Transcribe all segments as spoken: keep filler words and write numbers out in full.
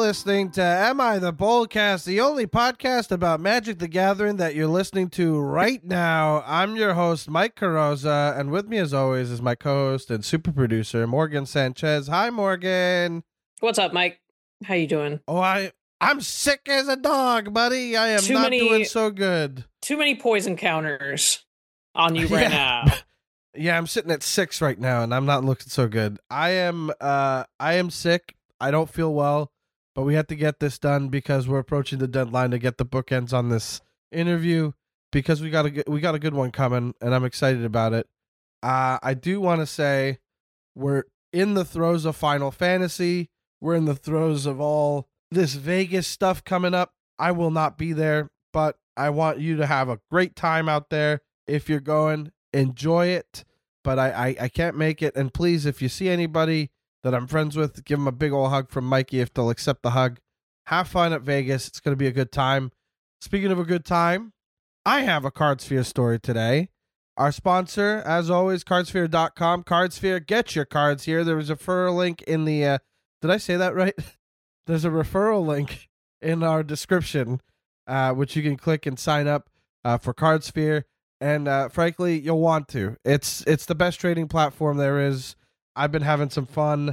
listening to Am I the Boldcast, the only podcast about Magic the Gathering that you're listening to right now. I'm your host, Mike Carrozza, and with me as always is my co-host and super producer, Morgan Sanchez. Hi, Morgan. What's up, Mike? How you doing? Oh, I, I'm sick as a dog, buddy. I am too not many, doing so good. Too many poison counters on you right yeah. now. Yeah, I'm sitting at six right now, and I'm not looking so good. I am, uh, I am sick. I don't feel well, but we have to get this done because we're approaching the deadline to get the bookends on this interview because we got a we got a good one coming, and I'm excited about it. Uh, I do want to say we're in the throes of Final Fantasy. We're in the throes of all this Vegas stuff coming up. I will not be there, but I want you to have a great time out there. If you're going, enjoy it. But I, I, I can't make it. And please, if you see anybody that I'm friends with, give them a big old hug from Mikey if they'll accept the hug. Have fun at Vegas. It's going to be a good time. Speaking of a good time, I have a Cardsphere story today. Our sponsor, as always, cardsphere dot com. Cardsphere, get your cards here. There was a referral link in the... Uh, did I say that right? There's a referral link in our description, uh, which you can click and sign up uh, for Cardsphere. And uh, frankly, you'll want to. It's it's the best trading platform there is. I've been having some fun.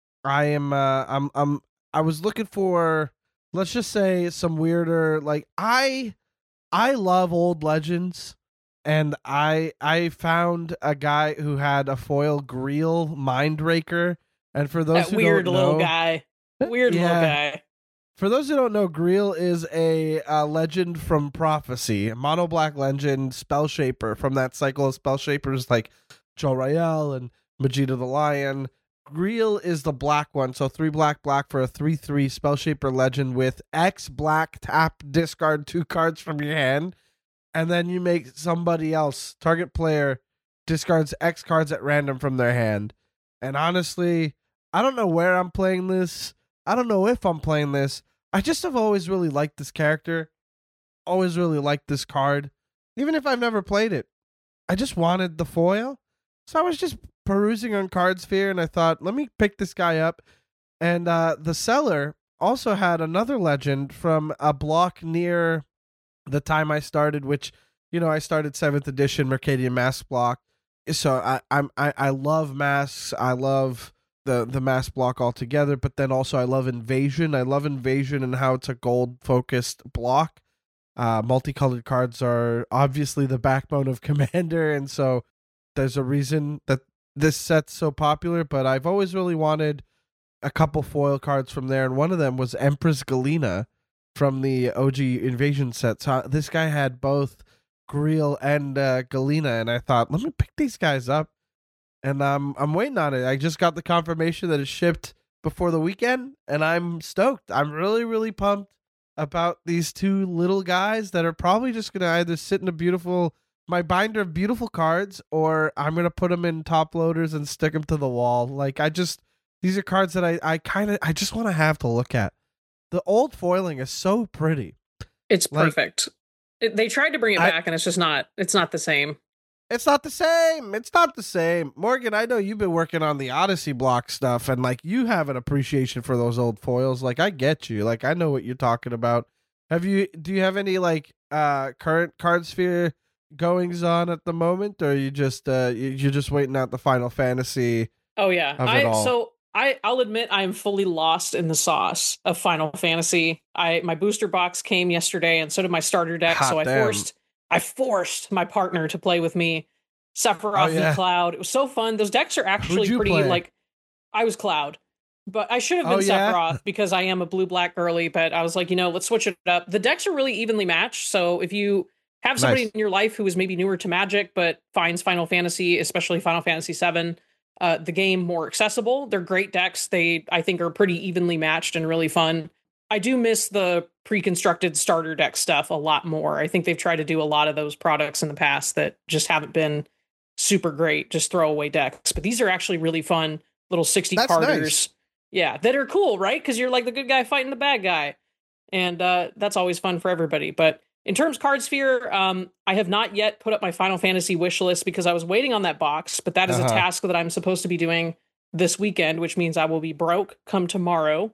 I am. Uh, I'm. I'm. I was looking for, let's just say, some weirder. Like I, I love old legends, and I I found a guy who had a foil Greel Mindraker, and for those that who weird don't little know, guy, weird yeah. little guy. For those who don't know, Greel is a uh, legend from Prophecy, a mono black legend, spell shaper from that cycle of spell shapers like Joe Rael and Vegeta the Lion. Greel is the black one, so three black black for a three three spell shaper legend with X black tap discard two cards from your hand, and then you make somebody else, target player, discards X cards at random from their hand. And honestly, I don't know where I'm playing this. I don't know if I'm playing this. I just have always really liked this character. Always really liked this card. Even if I've never played it. I just wanted the foil. So I was just perusing on Cardsphere and I thought, let me pick this guy up. And uh, the seller also had another legend from a block near the time I started, which, you know, I started seventh edition Mercadian Mask block. So I, I'm, I, I love masks. I love the the mass block altogether, but then also I love Invasion. I love Invasion and how it's a gold focused block. Uh, multicolored cards are obviously the backbone of Commander, and so there's a reason that this set's so popular, but I've always really wanted a couple foil cards from there, and one of them was Empress Galena from the O G Invasion set. So this guy had both Greel and uh, Galena, and I thought, let me pick these guys up. And um, I'm waiting on it. I just got the confirmation that it shipped before the weekend, and I'm stoked. I'm really, really pumped about these two little guys that are probably just going to either sit in a beautiful, my binder of beautiful cards, or I'm going to put them in top loaders and stick them to the wall. Like, I just, these are cards that I, I kind of, I just want to have to look at. The old foiling is so pretty. It's like, perfect. It, they tried to bring it I, back, and it's just not, it's not the same. It's not the same. It's not the same. Morgan, I know you've been working on the Odyssey block stuff, and like you have an appreciation for those old foils. Like I get you. Like I know what you're talking about. Have you? Do you have any like uh, current Cardsphere goings on at the moment, or are you just uh, you're just waiting out the Final Fantasy? Oh yeah. Of I it all? so I I'll admit I am fully lost in the sauce of Final Fantasy. I my booster box came yesterday, and so did my starter deck. Hot so I damn. forced. I forced my partner to play with me, Sephiroth Oh, yeah. v Cloud. It was so fun. Those decks are actually you pretty, play? like, I was Cloud. But I should have been Oh, yeah? Sephiroth because I am a blue-black girly, but I was like, you know, let's switch it up. The decks are really evenly matched, so if you have somebody Nice. in your life who is maybe newer to Magic, but finds Final Fantasy, especially Final Fantasy seven, uh, the game more accessible, they're great decks. They, I think, are pretty evenly matched and really fun. I do miss the pre-constructed starter deck stuff a lot more. I think they've tried to do a lot of those products in the past that just haven't been super great, just throwaway decks. But these are actually really fun little sixty That's carders. nice. Yeah, that are cool, right? Because you're like the good guy fighting the bad guy. And uh, that's always fun for everybody. But in terms of Cardsphere, um, I have not yet put up my Final Fantasy wish list because I was waiting on that box. But that is Uh-huh. a task that I'm supposed to be doing this weekend, which means I will be broke come tomorrow.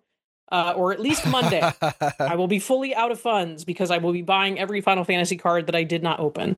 uh, or at least Monday. I will be fully out of funds because I will be buying every Final Fantasy card that I did not open.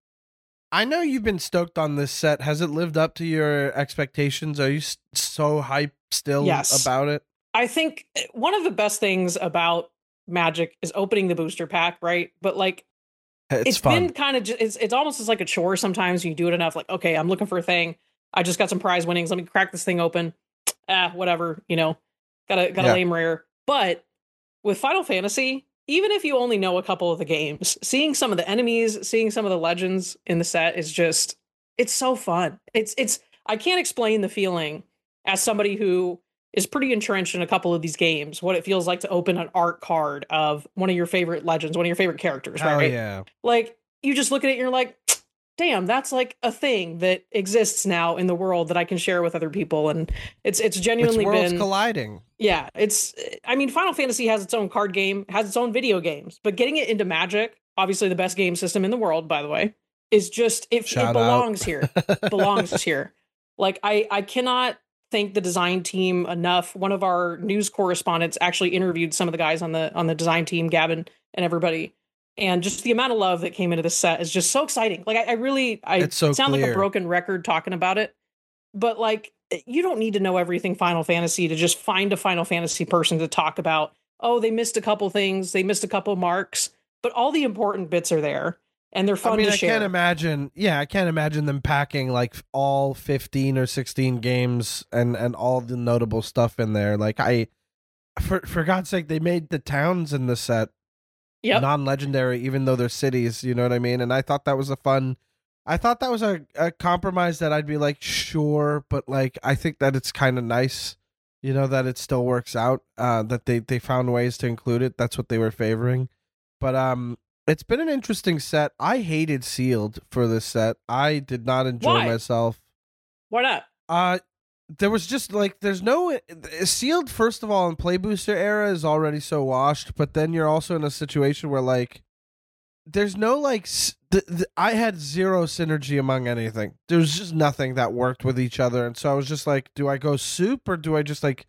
I know you've been stoked on this set. Has it lived up to your expectations? Are you s- so hyped still Yes. about it? I think one of the best things about Magic is opening the booster pack, right? But like, It's, it's fun. been kind of just, it's, it's almost as like a chore sometimes when you do it enough. Like, okay, I'm looking for a thing. I just got some prize winnings. Let me crack this thing open. Ah, whatever, you know, got a got a Yeah. lame rare. But with Final Fantasy, even if you only know a couple of the games, seeing some of the enemies, seeing some of the legends in the set is just, it's so fun. It's it's I can't explain the feeling as somebody who is pretty entrenched in a couple of these games, what it feels like to open an art card of one of your favorite legends, one of your favorite characters, Hell right? yeah. Like, you just look at it and you're like, damn, that's like a thing that exists now in the world that I can share with other people. And it's it's It's genuinely worlds been colliding. yeah, it's I mean, Final Fantasy has its own card game, has its own video games, but getting it into Magic, obviously the best game system in the world, by the way, is just it, it Shout belongs out. here. belongs here. Like I I cannot thank the design team enough. One of our news correspondents actually interviewed some of the guys on the on the design team, Gavin and everybody. And just the amount of love that came into this set is just so exciting. Like I, I really I It's so sound like a clear. broken record talking about it, but like you don't need to know everything Final Fantasy to just find a Final Fantasy person to talk about. Oh, they missed a couple things, they missed a couple marks, but all the important bits are there and they're fun I mean, to I share. can't imagine. Yeah, I can't imagine them packing like all fifteen or sixteen games and and all the notable stuff in there. Like I, for for God's sake, they made the towns in the set Yep. non-legendary, even though they're cities. You know what I mean? And I thought that was a fun. I thought that was a, a compromise that I'd be like, sure, but like I think that it's kind of nice, you know, that it still works out. Uh, that they they found ways to include it. That's what they were favoring. But um, it's been an interesting set. I hated Sealed for this set. I did not enjoy Why? myself. Why not? Uh there was just like there's no Sealed. First of all, in Play Booster era is already so washed, but then you're also in a situation where like there's no like s- the, the, I had zero synergy among anything. There was just nothing that worked with each other, and so I was just like, do I go soup or do I just like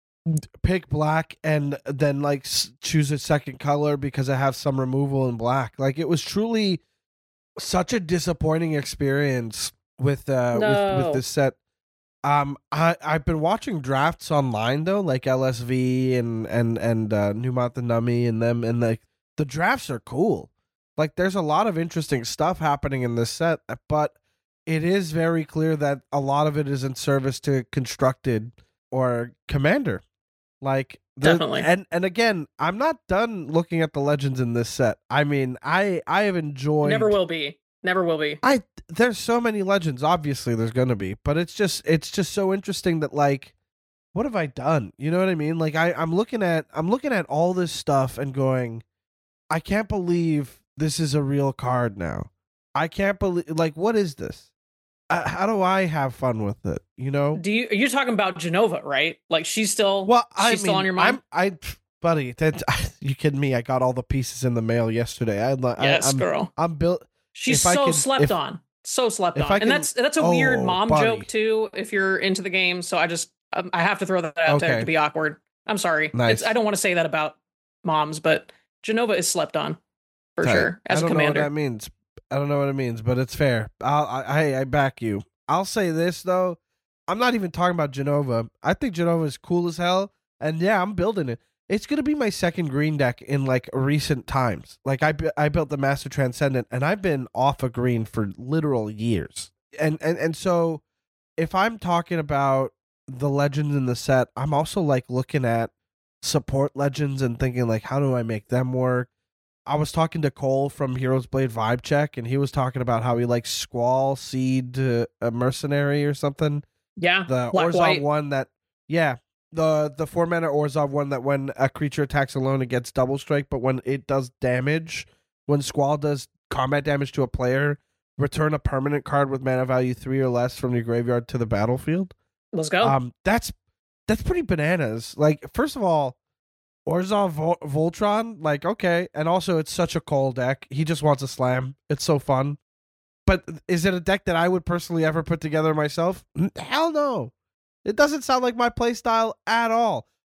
pick black and then like s- choose a second color because I have some removal in black? Like it was truly such a disappointing experience with uh with No. with this set. Um, I I've been watching drafts online though, like L S V and and and uh, Newmont the Nummy and them, and like the drafts are cool. Like there's a lot of interesting stuff happening in this set, but it is very clear that a lot of it is in service to Constructed or Commander. Like the, Definitely. and and again, I'm not done looking at the legends in this set. I mean, I I have enjoyed. Never will be. Never will be. I there's so many legends. Obviously, there's gonna be, but it's just it's just so interesting that like, what have I done? You know what I mean? Like I I'm looking at I'm looking at all this stuff and going, I can't believe this is a real card now. I can't believe like what is this? Uh, how do I have fun with it? You know? Do you you're talking about Genova, right? Like she's still Well, she's I mean, still on your mind? I'm I buddy. That you kidding me? I got all the pieces in the mail yesterday. I, I yes, I'm girl. I'm built. She's if I so could- slept if- on. So slept if on. I And can- that's that's a weird oh, mom buddy. joke too if you're into the game, so I just um, I have to throw that out there Okay. to be awkward. I'm sorry. Nice. It's, I don't want to say that about moms, but Genova is slept on for Tight. sure as I don't a commander. know what that means. I don't know what it means, but it's fair. I'll, I, I I back you. I'll say this though, I'm not even talking about Genova. I think Genova is cool as hell, and yeah, I'm building it. It's gonna be my second green deck in like recent times. Like I bu- I built the Master Transcendent, and I've been off a green for literal years. And and and so, if I'm talking about the legends in the set, I'm also like looking at support legends and thinking like, how do I make them work? I was talking to Cole from Heroes Blade Vibe Check, and he was talking about how he likes Squall, Seed, uh, a Mercenary or something. Yeah. The Black Orzhov white. one that, yeah, the the four mana Orzhov one that when a creature attacks alone, it gets double strike, but when it does damage, when Squall does combat damage to a player, return a permanent card with mana value three or less from your graveyard to the battlefield. Let's go. Um, that's that's pretty bananas. Like, first of all, Orzhov Vol- Voltron, like, okay. And also, it's such a Cole deck. He just wants a slam. It's so fun. But is it a deck that I would personally ever put together myself? N- Hell no. It doesn't sound like my play style at all.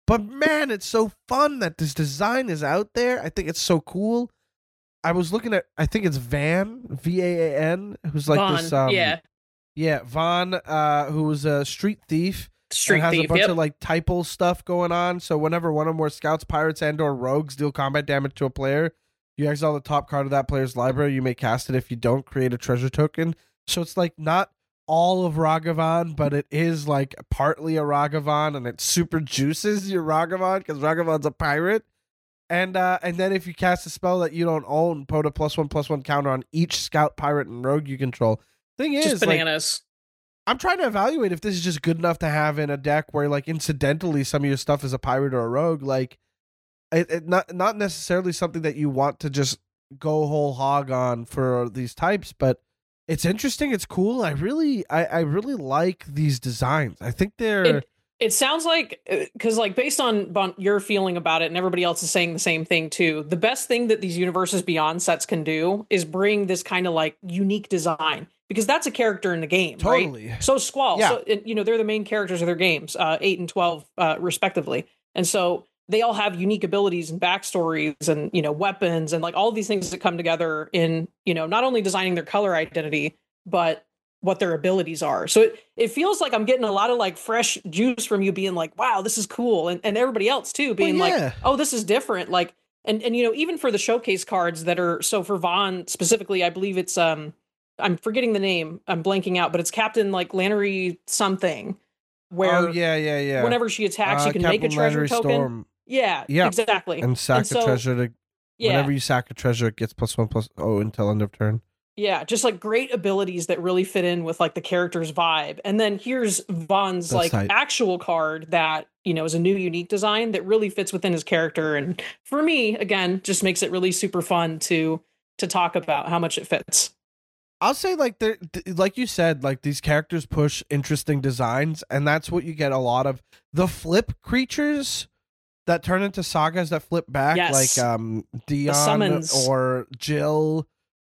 But man, it's so fun that this design is out there. I think it's so cool. I was looking at, I think it's Van, V A A N, who's like Vaughn, this, um, yeah, yeah, Vaughn, uh, who was a street thief. Street and has Thief. a bunch Yep. of like typal stuff going on. So whenever one or more scouts, pirates, and or rogues deal combat damage to a player, you exile the top card of that player's library. You may cast it. If you don't, create a treasure token. So it's like not all of Ragavan, but it is like partly a Ragavan, and it super juices your Ragavan because Ragavan's a pirate. And uh, and then if you cast a spell that you don't own, put a plus one plus one counter on each scout, pirate, and rogue you control. Thing is, Just bananas. Like, I'm trying to evaluate if this is just good enough to have in a deck where, like, incidentally, some of your stuff is a pirate or a rogue. Like, it, it not not necessarily something that you want to just go whole hog on for these types, but it's interesting. It's cool. I really, I, I really like these designs. I think they're. It, it sounds like, because like based on, on your feeling about it, and everybody else is saying the same thing too. The best thing that these Universes Beyond sets can do is bring this kind of like unique design. Because that's a character in the game, Totally. right? So Squall, Yeah. so you know they're the main characters of their games, uh, eight and twelve, uh, respectively, and so they all have unique abilities and backstories, and you know weapons, and like all these things that come together in you know not only designing their color identity, but what their abilities are. So it it feels like I'm getting a lot of like fresh juice from you, being like, "Wow, this is cool," and and everybody else too, being Well, yeah. like, "Oh, this is different." Like, and and you know even for the showcase cards that are so for Vaughn specifically, I believe it's um. I'm forgetting the name. I'm blanking out, but it's Captain like Lannery something. Where Oh yeah, yeah, yeah. whenever she attacks, Uh, you can Captain make a treasure Lannery token. Storm. Yeah, Yeah. exactly. And sack And a so- treasure to. Yeah, Whenever you sack a treasure, it gets plus one plus oh until end of turn. yeah, just like great abilities that really fit in with like the character's vibe. And then here's Vaughn's That's like tight. actual card that you know is a new unique design that really fits within his character. And for me, again, just makes it really super fun to to talk about how much it fits. I'll say like they're th- like you said, like these characters push interesting designs, and that's what you get a lot of. The flip creatures that turn into sagas that flip back, Yes. like um Dion summons. or Jill,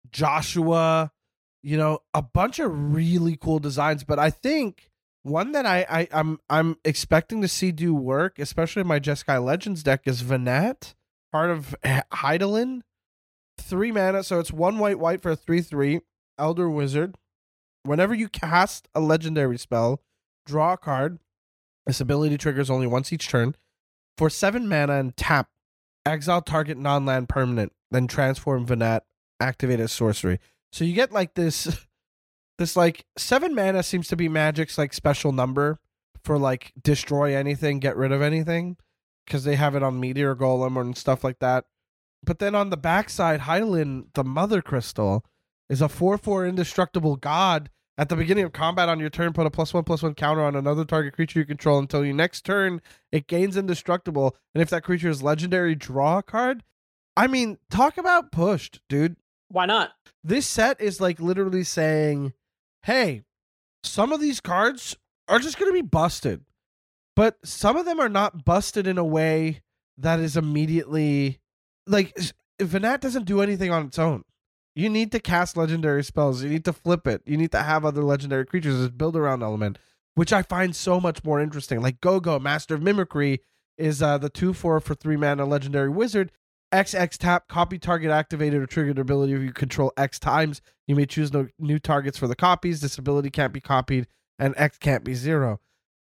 Joshua, you know, a bunch of really cool designs. But I think one that I, I I'm I'm expecting to see do work, especially in my Jeskai Legends deck, is Venat, part of H- Hydaelyn. Three mana, so it's one white white for a three three. Elder Wizard. Whenever you cast a legendary spell, draw a card. This ability triggers only once each turn. For seven mana and tap, exile target non-land permanent, then transform Venat, activate as sorcery. So you get like this, this like seven mana seems to be Magic's like special number for like destroy anything, get rid of anything, because they have it on Meteor Golem and stuff like that. But then on the backside, Hydaelyn, the Mother Crystal, is a four four indestructible god. At the beginning of combat on your turn, put a plus one plus one counter on another target creature you control until your next turn it gains indestructible. And if that creature is legendary, draw a card. I mean, talk about pushed, dude. Why not? This set is like literally saying, hey, some of these cards are just going to be busted. But some of them are not busted in a way that is immediately... Like, Venat doesn't do anything on its own. You need to cast legendary spells. You need to flip it. You need to have other legendary creatures as build around element, which I find so much more interesting. Like Go-Go, Master of Mimicry, is uh, the two four for three mana legendary wizard. X X tap, copy target activated or triggered ability if you control X times. You may choose no new targets for the copies. This ability can't be copied, and X can't be zero.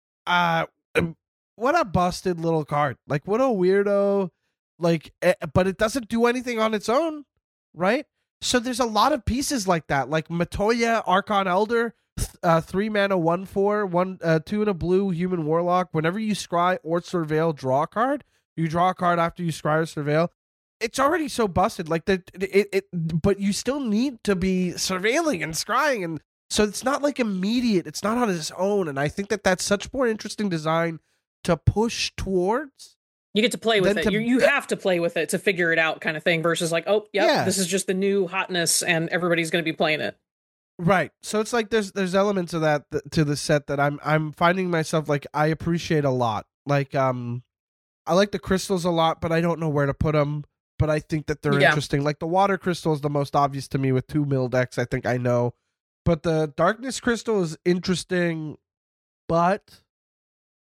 Uh, what a busted little card. Like, what a weirdo. Like, eh, but it doesn't do anything on its own, right? So there's a lot of pieces like that, like Matoya, Archon Elder, th- uh, three mana, one four, one uh, two and a blue human warlock. Whenever you scry or surveil, draw a card. You draw a card after you scry or surveil. It's already so busted, like that. It, it, it, but you still need to be surveilling and scrying, and so it's not like immediate. It's not on its own, and I think that that's such more interesting design to push towards. You get to play with Then it. to- You you have to play with it to figure it out, kind of thing. Versus like, oh, yep, Yeah. this is just the new hotness, and everybody's going to be playing it. Right. So it's like there's there's elements of that th- to the set that I'm I'm finding myself like I appreciate a lot. Like um I like the crystals a lot, but I don't know where to put them, but I think that they're Yeah. interesting. Like the water crystal is the most obvious to me with two mill decks, I think I know. But the darkness crystal is interesting, but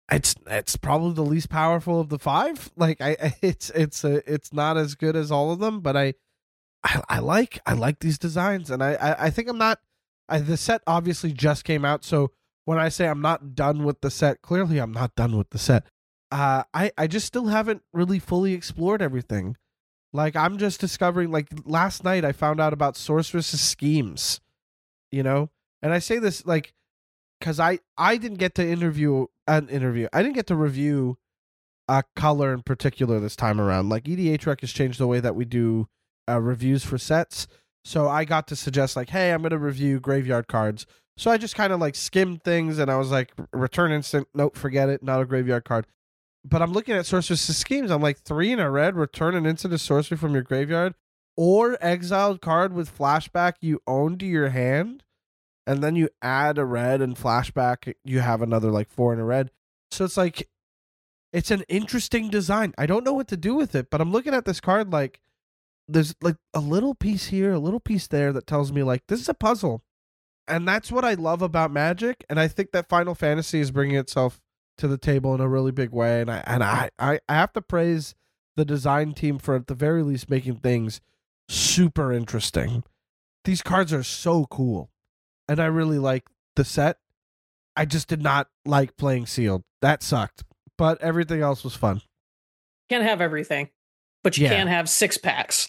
it's it's probably the least powerful of the five. Like I, I it's it's a, it's not as good as all of them, but I, I I like I like these designs, and I I, I think I'm not. I, the set obviously just came out, so when I say I'm not done with the set, clearly I'm not done with the set. Uh, I I just still haven't really fully explored everything. Like I'm just discovering. Like last night, I found out about Sorceress's schemes. You know, and I say this like because I I didn't get to interview an interview. I didn't get to review a color in particular this time around. Like E D H Rec has changed the way that we do uh, reviews for sets. So I got to suggest like, hey, I'm going to review graveyard cards. So I just kind of like skimmed things and I was like, return instant. Nope, forget it. Not a graveyard card. But I'm looking at Sorceress's schemes. I'm like, three in a red, return an instant of sorcery from your graveyard or exiled card with flashback you own to your hand. And then you add a red and flashback, you have another like four in a red. So it's like, it's an interesting design. I don't know what to do with it, but I'm looking at this card like, there's like a little piece here, a little piece there that tells me like, this is a puzzle. And that's what I love about Magic. And I think that Final Fantasy is bringing itself to the table in a really big way. And I, and I, I, I have to praise the design team for at the very least making things super interesting. These cards are so cool. And I really like the set. I just did not like playing sealed. That sucked. But everything else was fun. Can't have everything, but you Yeah. can have six packs.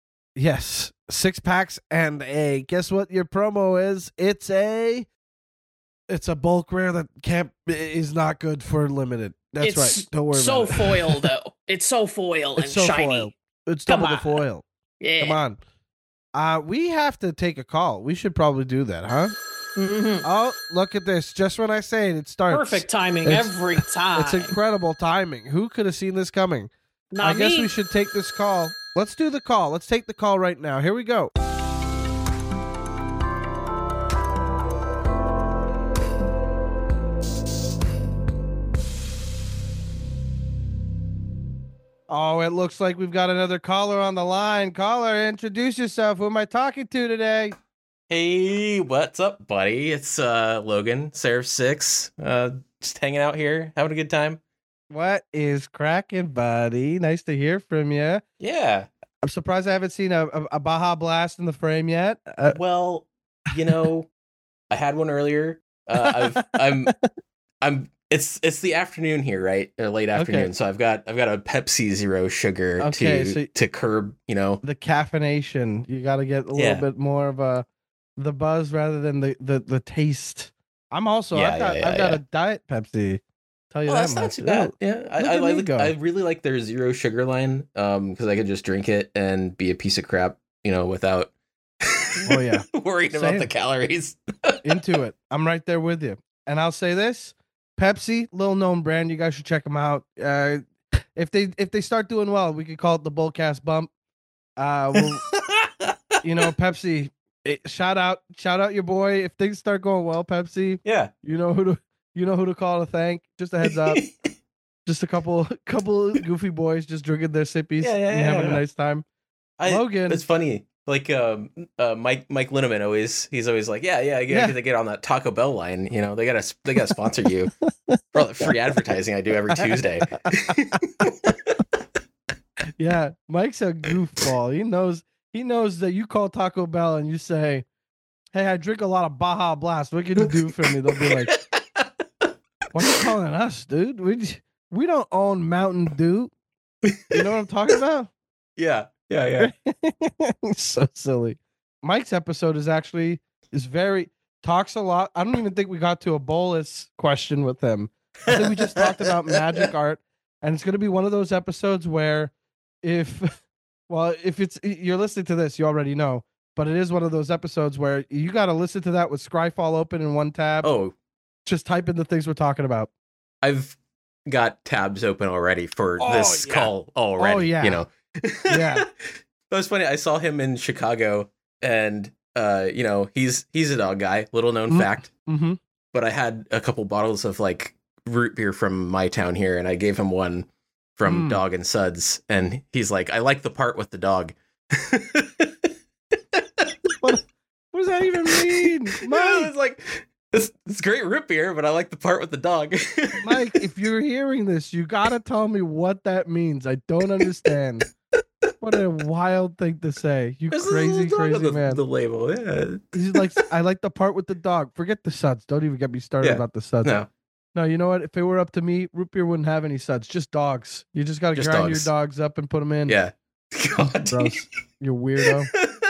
Yes. Six packs and a, guess what your promo is? It's a, it's a bulk rare that can't, is not good for limited. That's It's right. Don't worry so about it. foil, though. It's so foil and It's so shiny. foil. It's Come double the on. foil. Yeah. Come on. Uh, we have to take a call. We should probably do that, huh? Mhm. Oh, look at this. Just when I say it, it starts. Perfect timing It's- every time. It's incredible timing. Who could have seen this coming? Not I guess me. we should take this call. Let's do the call. Let's take the call right now. Here we go. Oh, it looks like we've got another caller on the line. Caller, introduce yourself. Who am I talking to today? Hey, what's up, buddy? It's uh Logan, Seraph Six. Uh just hanging out here, having a good time. What is cracking, buddy? Nice to hear from you. Yeah. I'm surprised I haven't seen a, a, a Baja Blast in the frame yet. Uh, Well, you know, I had one earlier. Uh I've I'm I'm it's it's the afternoon here, right? Or late afternoon. Okay. So I've got I've got a Pepsi Zero sugar Okay, to so- to curb, you know. the caffeination. You got to get a Yeah. little bit more of a the buzz rather than the the, the taste. I'm also Yeah, I've got yeah, yeah, I've got yeah. a diet Pepsi. Tell you Oh, that that's much. not too bad. Yeah, I, look I at me like. go. I really like their zero sugar line, um, because I could just drink it and be a piece of crap, you know, without. Oh, yeah. worrying about Same. the calories. Into it. I'm right there with you. And I'll say this: Pepsi, little known brand. You guys should check them out. Uh, if they if they start doing well, we could call it the Bullcast Bump. Uh, we'll, you know, Pepsi. It, shout out, shout out your boy. If things start going well, Pepsi, Yeah. you know who to you know who to call to thank. Just a heads up. Just a couple couple goofy boys just drinking their sippies Yeah, yeah, and yeah, having yeah. a nice time. I, Logan. It's funny. Like um, uh, Mike Mike Linneman always he's always like, yeah, yeah, I Yeah. get to get on that Taco Bell line. You know, they gotta they gotta sponsor you for all the free advertising I do every Tuesday. Yeah, Mike's a goofball. He knows he knows that you call Taco Bell and you say, "Hey, I drink a lot of Baja Blast. What can you do for me?" They'll be like, "What are you calling us, dude? We j- we don't own Mountain Dew." You know what I'm talking about? yeah, yeah, yeah. So silly. Mike's episode is actually is very talks a lot. I don't even think we got to a bolus question with him. I think we just talked about magic art, and it's going to be one of those episodes where if well, if it's you're listening to this, you already know, but it is one of those episodes where you got to listen to that with Scryfall open in one tab. Oh, Just type in the things we're talking about. I've got tabs open already for Oh, this yeah. call already. Oh, yeah. You know. Yeah. That was funny. I saw him in Chicago, and uh, you know, he's he's a dog guy. Little known Mm. fact. Mm-hmm. But I had a couple bottles of like root beer from my town here, and I gave him one from Mm. Dog and Suds, and he's like, "I like the part with the dog." What does that even mean, No, Mike? it's like this this great root beer, but I like the part with the dog. Mike, if you're hearing this, you gotta tell me what that means. I don't understand. What a wild thing to say. You There's a crazy, little dog crazy on the, man. the label, yeah. He's like, I like the part with the dog. Forget the suds. Don't even get me started Yeah. about the suds. No, No, you know what? If it were up to me, root beer wouldn't have any suds. Just dogs. You just gotta Just grind dogs. your dogs up and put them in. yeah. God, Gross. You weirdo.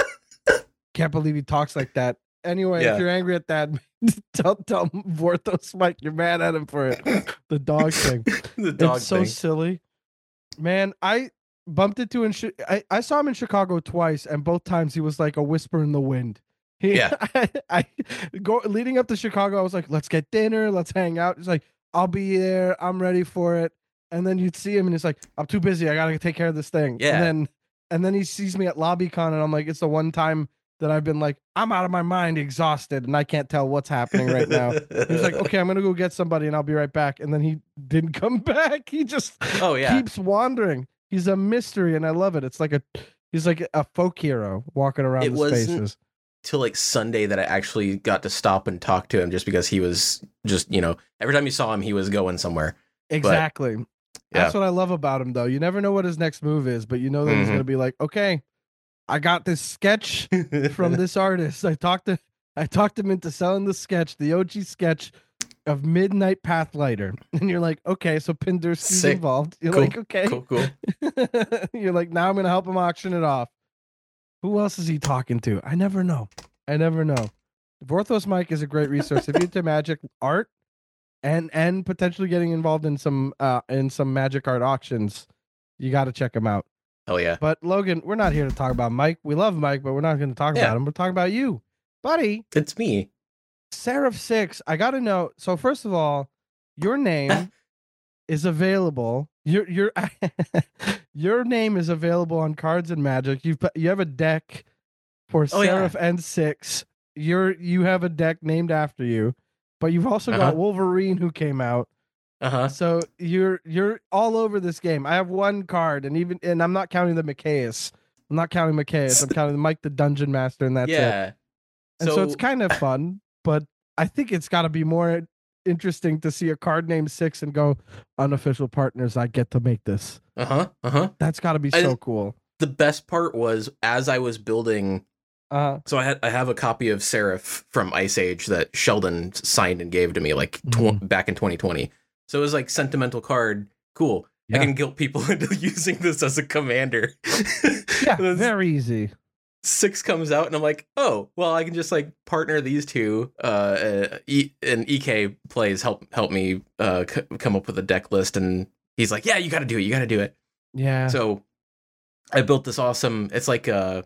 Can't believe he talks like that. Anyway, Yeah. if you're angry at that, tell tell Vorthos Mike you're mad at him for it. The dog thing. the dog It's so thing. silly. Man, I bumped into in Chi- I, I saw him in Chicago twice, and both times he was like a whisper in the wind. He, Yeah. I, I go leading up to Chicago, I was like, let's get dinner, let's hang out. He's like, I'll be there, I'm ready for it. And then you'd see him and he's like, I'm too busy, I gotta take care of this thing. Yeah. And then and then he sees me at LobbyCon and I'm like, it's the one time that I've been like, I'm out of my mind, exhausted, and I can't tell what's happening right now. He was like, okay, I'm gonna go get somebody and I'll be right back. And then he didn't come back. He just Oh yeah. keeps wandering. He's a mystery and I love it. It's like a he's like a folk hero walking around It the wasn't- spaces. Till like Sunday that I actually got to stop and talk to him, just because he was just, you know, every time you saw him, he was going somewhere. Exactly. Yeah. That's what I love about him though. You never know what his next move is, but you know that he's Mhm. gonna be like, okay, I got this sketch from this artist. I talked to I talked him into selling the sketch, the O G sketch of Midnight Pathlighter. And you're like, okay, so Pindersky's Sick. involved. You're Cool. like, okay. Cool, cool. You're like, now I'm gonna help him auction it off. Who else is he talking to? I never know. I never know. Vorthos Mike is a great resource. If you're into magic art and and potentially getting involved in some uh in some magic art auctions, you got to check him out. Hell yeah. But Logan, we're not here to talk about Mike. We love Mike, but we're not going to talk Yeah. about him. We're talking about you, buddy. It's me. Seraph Six. I got to know. So first of all, your name is available. Your your your name is available on Cards and Magic. You you have a deck for Oh, yeah. Seraph and Six. You're you have a deck named after you, but you've also Uh-huh. got Wolverine who came out. Uh-huh. So you're you're all over this game. I have one card, and even and I'm not counting the Micaeus. I'm not counting Micaeus. I'm counting Mike the Dungeon Master, and that's it. yeah. And so, it's kind of fun, but I think it's got to be more interesting to see a card named Six and go unofficial partners. I get to make this. Uh-huh. Uh-huh. That's got to be I- so cool. The best part was as I was building, Uh, so I had I have a copy of Seraph from Ice Age that Sheldon signed and gave to me like tw- Mhm. back in twenty twenty. So it was like sentimental card. Cool. Yeah. I can guilt people into using this as a commander. yeah, And then very easy. Six comes out and I'm like, oh, well, I can just like partner these two. Uh, uh e- and E K plays help help me uh c- come up with a deck list, and he's like, yeah, you got to do it, you got to do it. Yeah. So I built this awesome. It's like a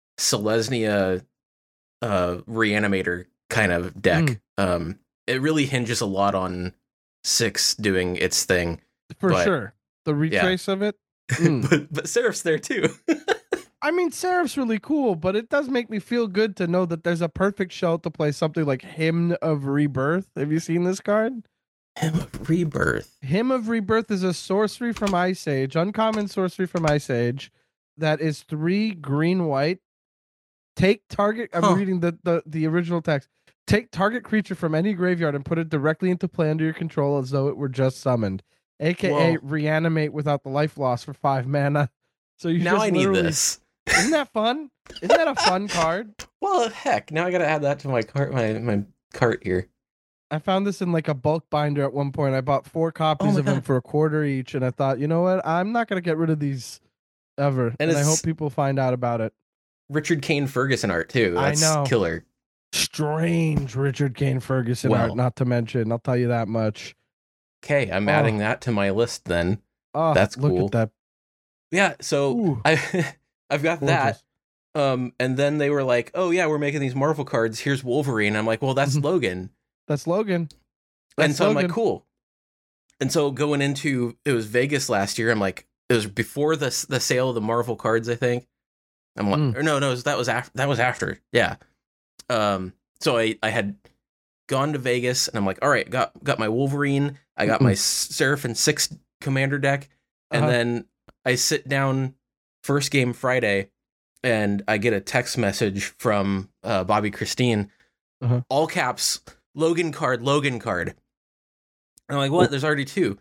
Selesnya uh reanimator kind of deck. Mm. Um, it really hinges a lot on Six doing its thing, for but- sure. The retrace of it. Mm. but but Seraph's there too. I mean, Seraph's really cool, but it does make me feel good to know that there's a perfect shell to play something like Hymn of Rebirth. Have you seen this card? Hymn of Rebirth. Hymn of Rebirth is a sorcery from Ice Age, uncommon sorcery from Ice Age, that is three green white. Take target. I'm Huh. reading the, the the original text. Take target creature from any graveyard and put it directly into play under your control as though it were just summoned, aka Whoa. reanimate without the life loss for five mana. So you Now just I need literally- this. Isn't that fun? Isn't that a fun card? Well, heck, now I gotta add that to my cart, my my cart here. I found this in like a bulk binder at one point. I bought four copies Oh my of them God. for a quarter each, and I thought, you know what? I'm not gonna get rid of these ever, and, And I it's- hope people find out about it. Richard Kane Ferguson art too. I That's know. killer. Strange Richard Kane Ferguson Well. art, not to mention. I'll tell you that much. Okay, I'm Oh. adding that to my list then. Oh, That's look cool. at that. Yeah, so Ooh, I I've got that. gorgeous. Um, and then they were like, "Oh yeah, we're making these Marvel cards. Here's Wolverine." I'm like, "Well, that's Mhm. Logan." That's Logan. and That's so I'm Logan. like, "Cool." And so going into it was Vegas last year. I'm like, it was before the s- the sale of the Marvel cards, I think. I'm like, Mm. or no, no, it was- that was after. That was after. Yeah. Um. So I I had gone to Vegas, and I'm like, all right, got got my Wolverine. I got my Seraph and Six commander deck, and Uh-huh. then I sit down first game Friday, and I get a text message from uh, Bobby Christine, Uh-huh. all caps. Logan card, Logan card. And I'm like, what? There's already two.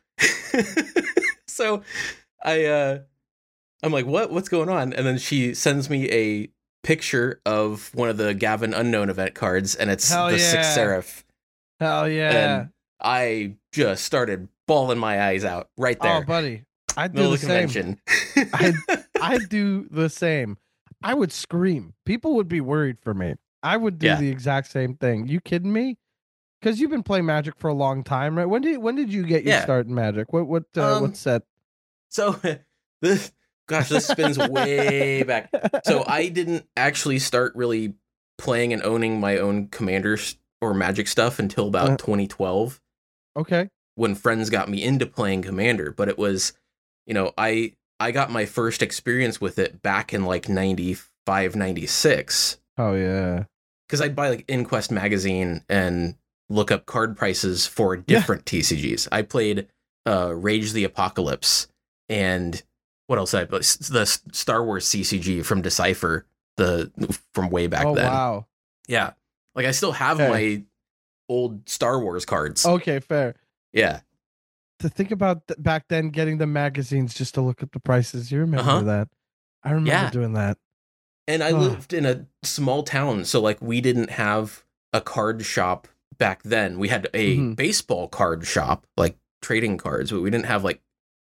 So I, uh, I'm like, what? What's going on? And then she sends me a picture of one of the Gavin Unknown event cards, and it's Hell the yeah. Six Seraph. Hell yeah. And I just started bawling my eyes out right there. Oh, buddy. I'd Middle do of the the same. convention. I'd, I'd do the same. I would scream. People would be worried for me. I would do Yeah. the exact same thing. You kidding me? Because you've been playing Magic for a long time, right? When did when did you get your Yeah. start in Magic? What what uh, Um, what set? So this, gosh, this spins way back. So I didn't actually start really playing and owning my own Commander s- or Magic stuff until about Uh. twenty twelve, Okay. when friends got me into playing Commander. But it was, you know, I I got my first experience with it back in like ninety-five, ninety-six, Oh yeah. because I'd buy like InQuest magazine and look up card prices for different T C Gs. I played uh, Rage the Apocalypse, and what else did I play? S- The Star Wars C C G from Decipher, the from way back oh then. wow. Yeah, like I still have Okay. my old Star Wars cards. Okay, fair. Yeah, To think about th- back then getting the magazines just to look up the prices. You remember Uh-huh. that? I remember Yeah. doing that. and I Ugh. lived in a small town, so like we didn't have a card shop back then. We had a Mhm. baseball card shop, like trading cards, but we didn't have like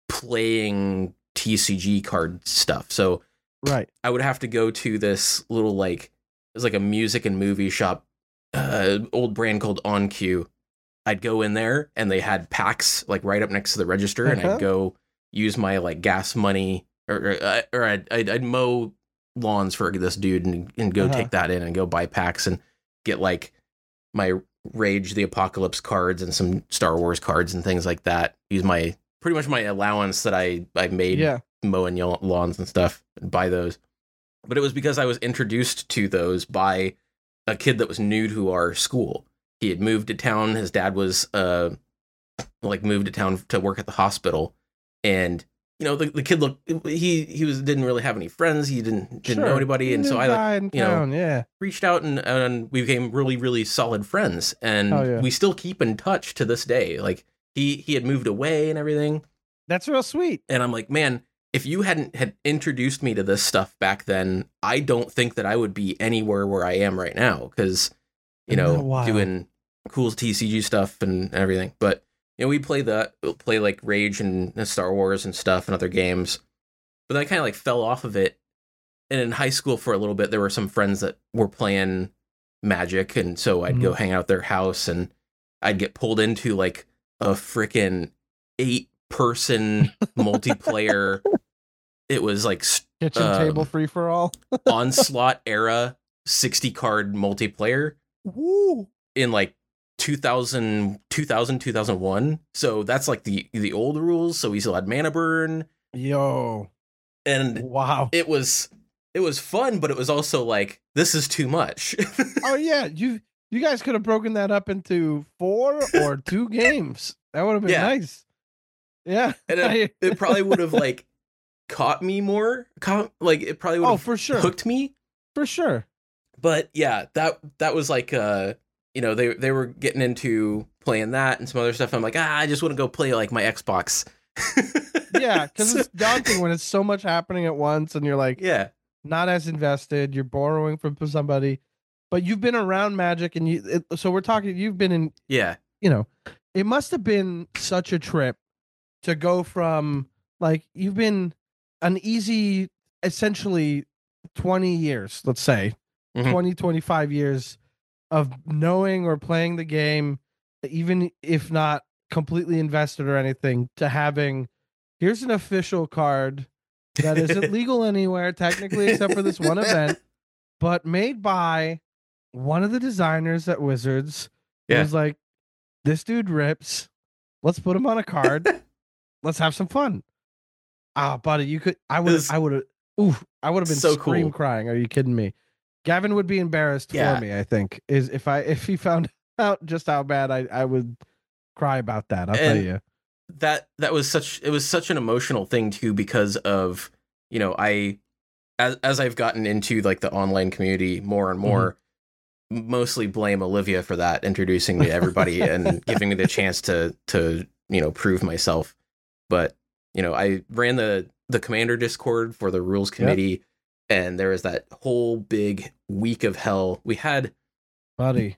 playing T C G card stuff. So Right. I would have to go to this little like it was like a music and movie shop, uh, old brand called On Cue. I'd go in there and they had packs like right up next to the register, and Uh-huh. I'd go use my like gas money, or or, uh, or I'd, I'd I'd mow lawns for this dude and and go Uh-huh. take that in and go buy packs and get like my Rage the Apocalypse cards and some Star Wars cards and things like that. Use my pretty much my allowance that I I made Yeah. mowing yaw- lawns and stuff and buy those. But it was because I was introduced to those by a kid that was new to our school. He had moved to town. His dad was uh like moved to town to work at the hospital, and you know the, the kid looked he he was didn't really have any friends. He didn't didn't know Sure. anybody, and New so I like guy in you know, town, yeah. reached out and and we became really really solid friends, and Oh, yeah. we still keep in touch to this day. Like he he had moved away and everything. That's real sweet. And I'm like, man, if you hadn't had introduced me to this stuff back then, I don't think that I would be anywhere where I am right now. Because, you Isn't know, that wild? doing cool T C G stuff and everything. But, you know, we play that, we'll play like Rage and, and Star Wars and stuff and other games. But then I kind of like fell off of it. And in high school for a little bit, there were some friends that were playing Magic. And so I'd go hang out at their house, and I'd get pulled into like a freaking eight person multiplayer. It was like s- Kitchen Um, table free for all. Onslaught era sixty card multiplayer Woo. in like two thousand, two thousand, two thousand one. So that's like the the old rules. So we still had mana burn, Yo. and Wow. it was it was fun, but it was also like, this is too much. Oh yeah, you you guys could have broken that up into four or two games. That would have been Yeah. nice. Yeah. And it, it probably would have like caught me more. Caught, like it probably would Oh, have for sure. hooked me. For sure. But yeah, that that was like uh you know, they they were getting into playing that and some other stuff. I'm like, ah, I just want to go play like my Xbox. Yeah, because it's daunting when it's so much happening at once and you're like Yeah. not as invested. You're borrowing from somebody, but you've been around Magic, and you. It, so we're talking. You've been in. Yeah. You know, it must have been such a trip to go from like you've been an easy, essentially twenty years, let's say, Mhm. twenty, twenty-five years of knowing or playing the game, even if not completely invested or anything, to having here's an official card that isn't legal anywhere technically except for this one event, but made by one of the designers at Wizards. It Yeah. was like, this dude rips. Let's put him on a card. Let's have some fun. Ah, buddy, you could. I would. This- I would have. Ooh, I would have been So scream cool. crying. Are you kidding me? Gavin would be embarrassed Yeah. for me. I think is if I if he found out just how bad I I would cry about that. I'll tell And- you. that that was such it was such an emotional thing too, because of, you know, I as as I've gotten into like the online community more and more, mostly blame Olivia for that, introducing me to everybody and giving me the chance to to you know prove myself. But you know, I ran the the commander Discord for the rules committee, yep. and there was that whole big week of hell. We had, buddy,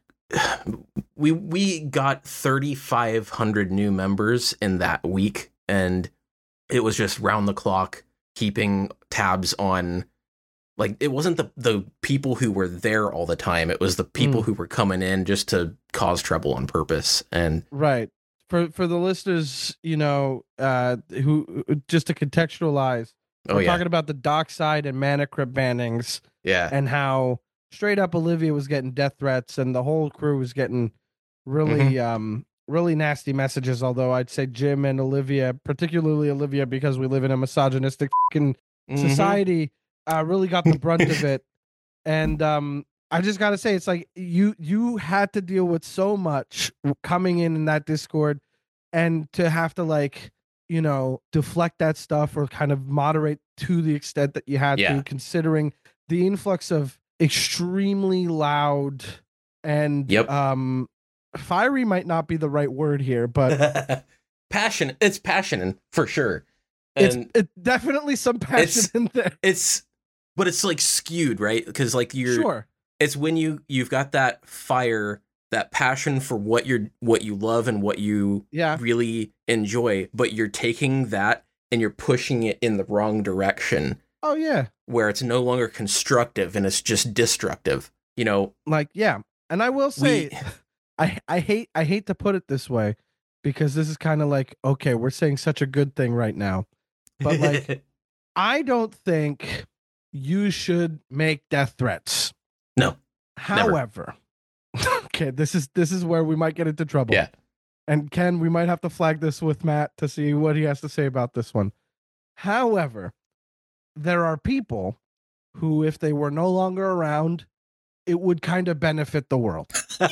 we we got thirty-five hundred new members in that week, and it was just round the clock keeping tabs on. Like, it wasn't the, the people who were there all the time. It was the people mm. who were coming in just to cause trouble on purpose. And right. For for the listeners, you know, uh, who just to contextualize, oh, we're yeah. talking about the Dockside and Mana Crypt bannings. Yeah. And how straight up Olivia was getting death threats and the whole crew was getting really, mm-hmm. um, really nasty messages. Although I'd say Jim and Olivia, particularly Olivia, because we live in a misogynistic fucking mm-hmm. society, Uh, really got the brunt of it. And um, I just got to say, it's like you you had to deal with so much coming in in that Discord, and to have to, like, you know, deflect that stuff or kind of moderate to the extent that you had yeah. to, considering the influx of extremely loud and yep. um, fiery might not be the right word here, but passion. It's passionate for sure. And it's it definitely some passion in there. It's But it's like skewed, right? Because like you're, sure. It's when you you've got that fire, that passion for what you're, what you love and what you yeah. really enjoy, but you're taking that and you're pushing it in the wrong direction. Oh yeah, where it's no longer constructive and it's just destructive. You know, like yeah. And I will say, we... I I hate I hate to put it this way, because this is kind of like, okay, we're saying such a good thing right now, but like, I don't think you should make death threats. No. However, okay, this is this is where we might get into trouble. Yeah. And Ken, we might have to flag this with Matt to see what he has to say about this one. However, there are people who, if they were no longer around, it would kind of benefit the world.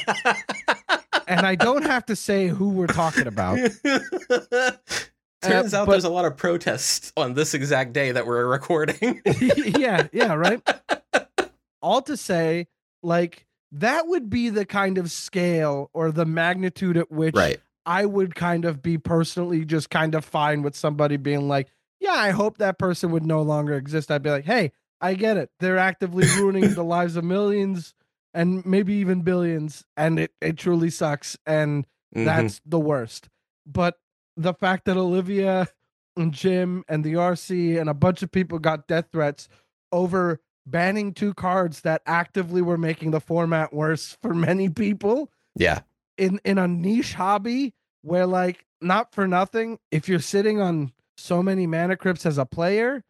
And I don't have to say who we're talking about. Turns uh, out but, there's a lot of protests on this exact day that we're recording. yeah, yeah, right? All to say, like, that would be the kind of scale or the magnitude at which right. I would kind of be personally just kind of fine with somebody being like, yeah, I hope that person would no longer exist. I'd be like, hey, I get it. They're actively ruining the lives of millions and maybe even billions, and it, it truly sucks, and mm-hmm. that's the worst. But the fact that Olivia and Jim and the R C and a bunch of people got death threats over banning two cards that actively were making the format worse for many people. Yeah. In in a niche hobby where, like, not for nothing, if you're sitting on so many Mana Crypts as a player,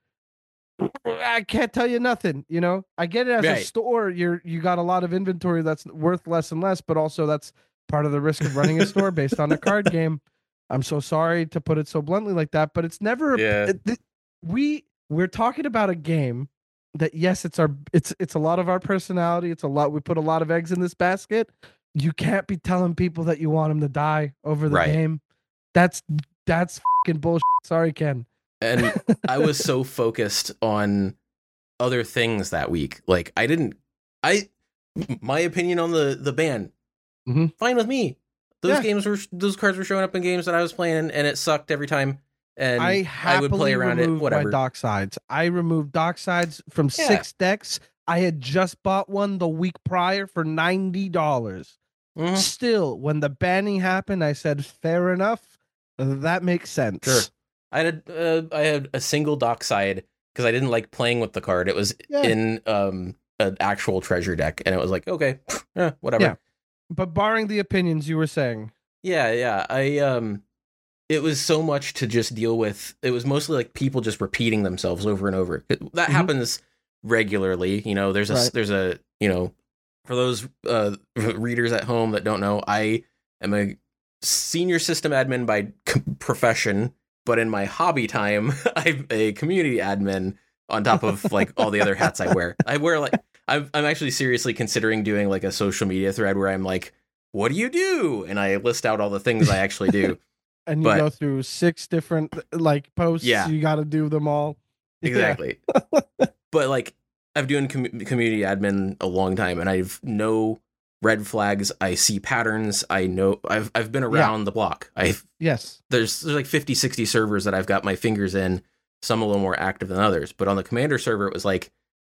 I can't tell you nothing. You know, I get it as right. a store. You're you got a lot of inventory that's worth less and less, but also that's part of the risk of running a store based on a card game. I'm so sorry to put it so bluntly like that, but it's never. Yeah. It, it, we we're talking about a game that, yes, it's our it's it's a lot of our personality. It's a lot. We put a lot of eggs in this basket. You can't be telling people that you want them to die over the right. game. That's that's fucking bullshit. Sorry, Ken. And I was so focused on other things that week. Like, I didn't, I, my opinion on the, the ban, mm-hmm. fine with me. Those yeah. games were, those cards were showing up in games that I was playing, and it sucked every time. And I, I would play around it, whatever. My Docksides. I removed Docksides from yeah. six decks. I had just bought one the week prior for ninety dollars. Mm-hmm. Still, when the banning happened, I said, fair enough. That makes sense. Sure. I had uh, I had a single Dockside because I didn't like playing with the card. It was yeah. in um an actual treasure deck, and it was like, okay, eh, whatever. Yeah. But barring the opinions you were saying, yeah, yeah, I um, it was so much to just deal with. It was mostly like people just repeating themselves over and over. That mm-hmm. happens regularly. You know, there's a right. there's a you know, for those uh readers at home that don't know, I am a senior system admin by profession. But in my hobby time, I'm a community admin on top of like all the other hats I wear. I wear like I'm I'm actually seriously considering doing like a social media thread where I'm like, what do you do? And I list out all the things I actually do. And you but, go through six different like posts. Yeah. You got to do them all. Exactly. Yeah. But like I've doing com- community admin a long time, and I've no red flags. I see patterns. I know I've I've been around yeah. the block. I've yes. There's there's like fifty, sixty servers that I've got my fingers in. Some a little more active than others. But on the Commander server, it was like,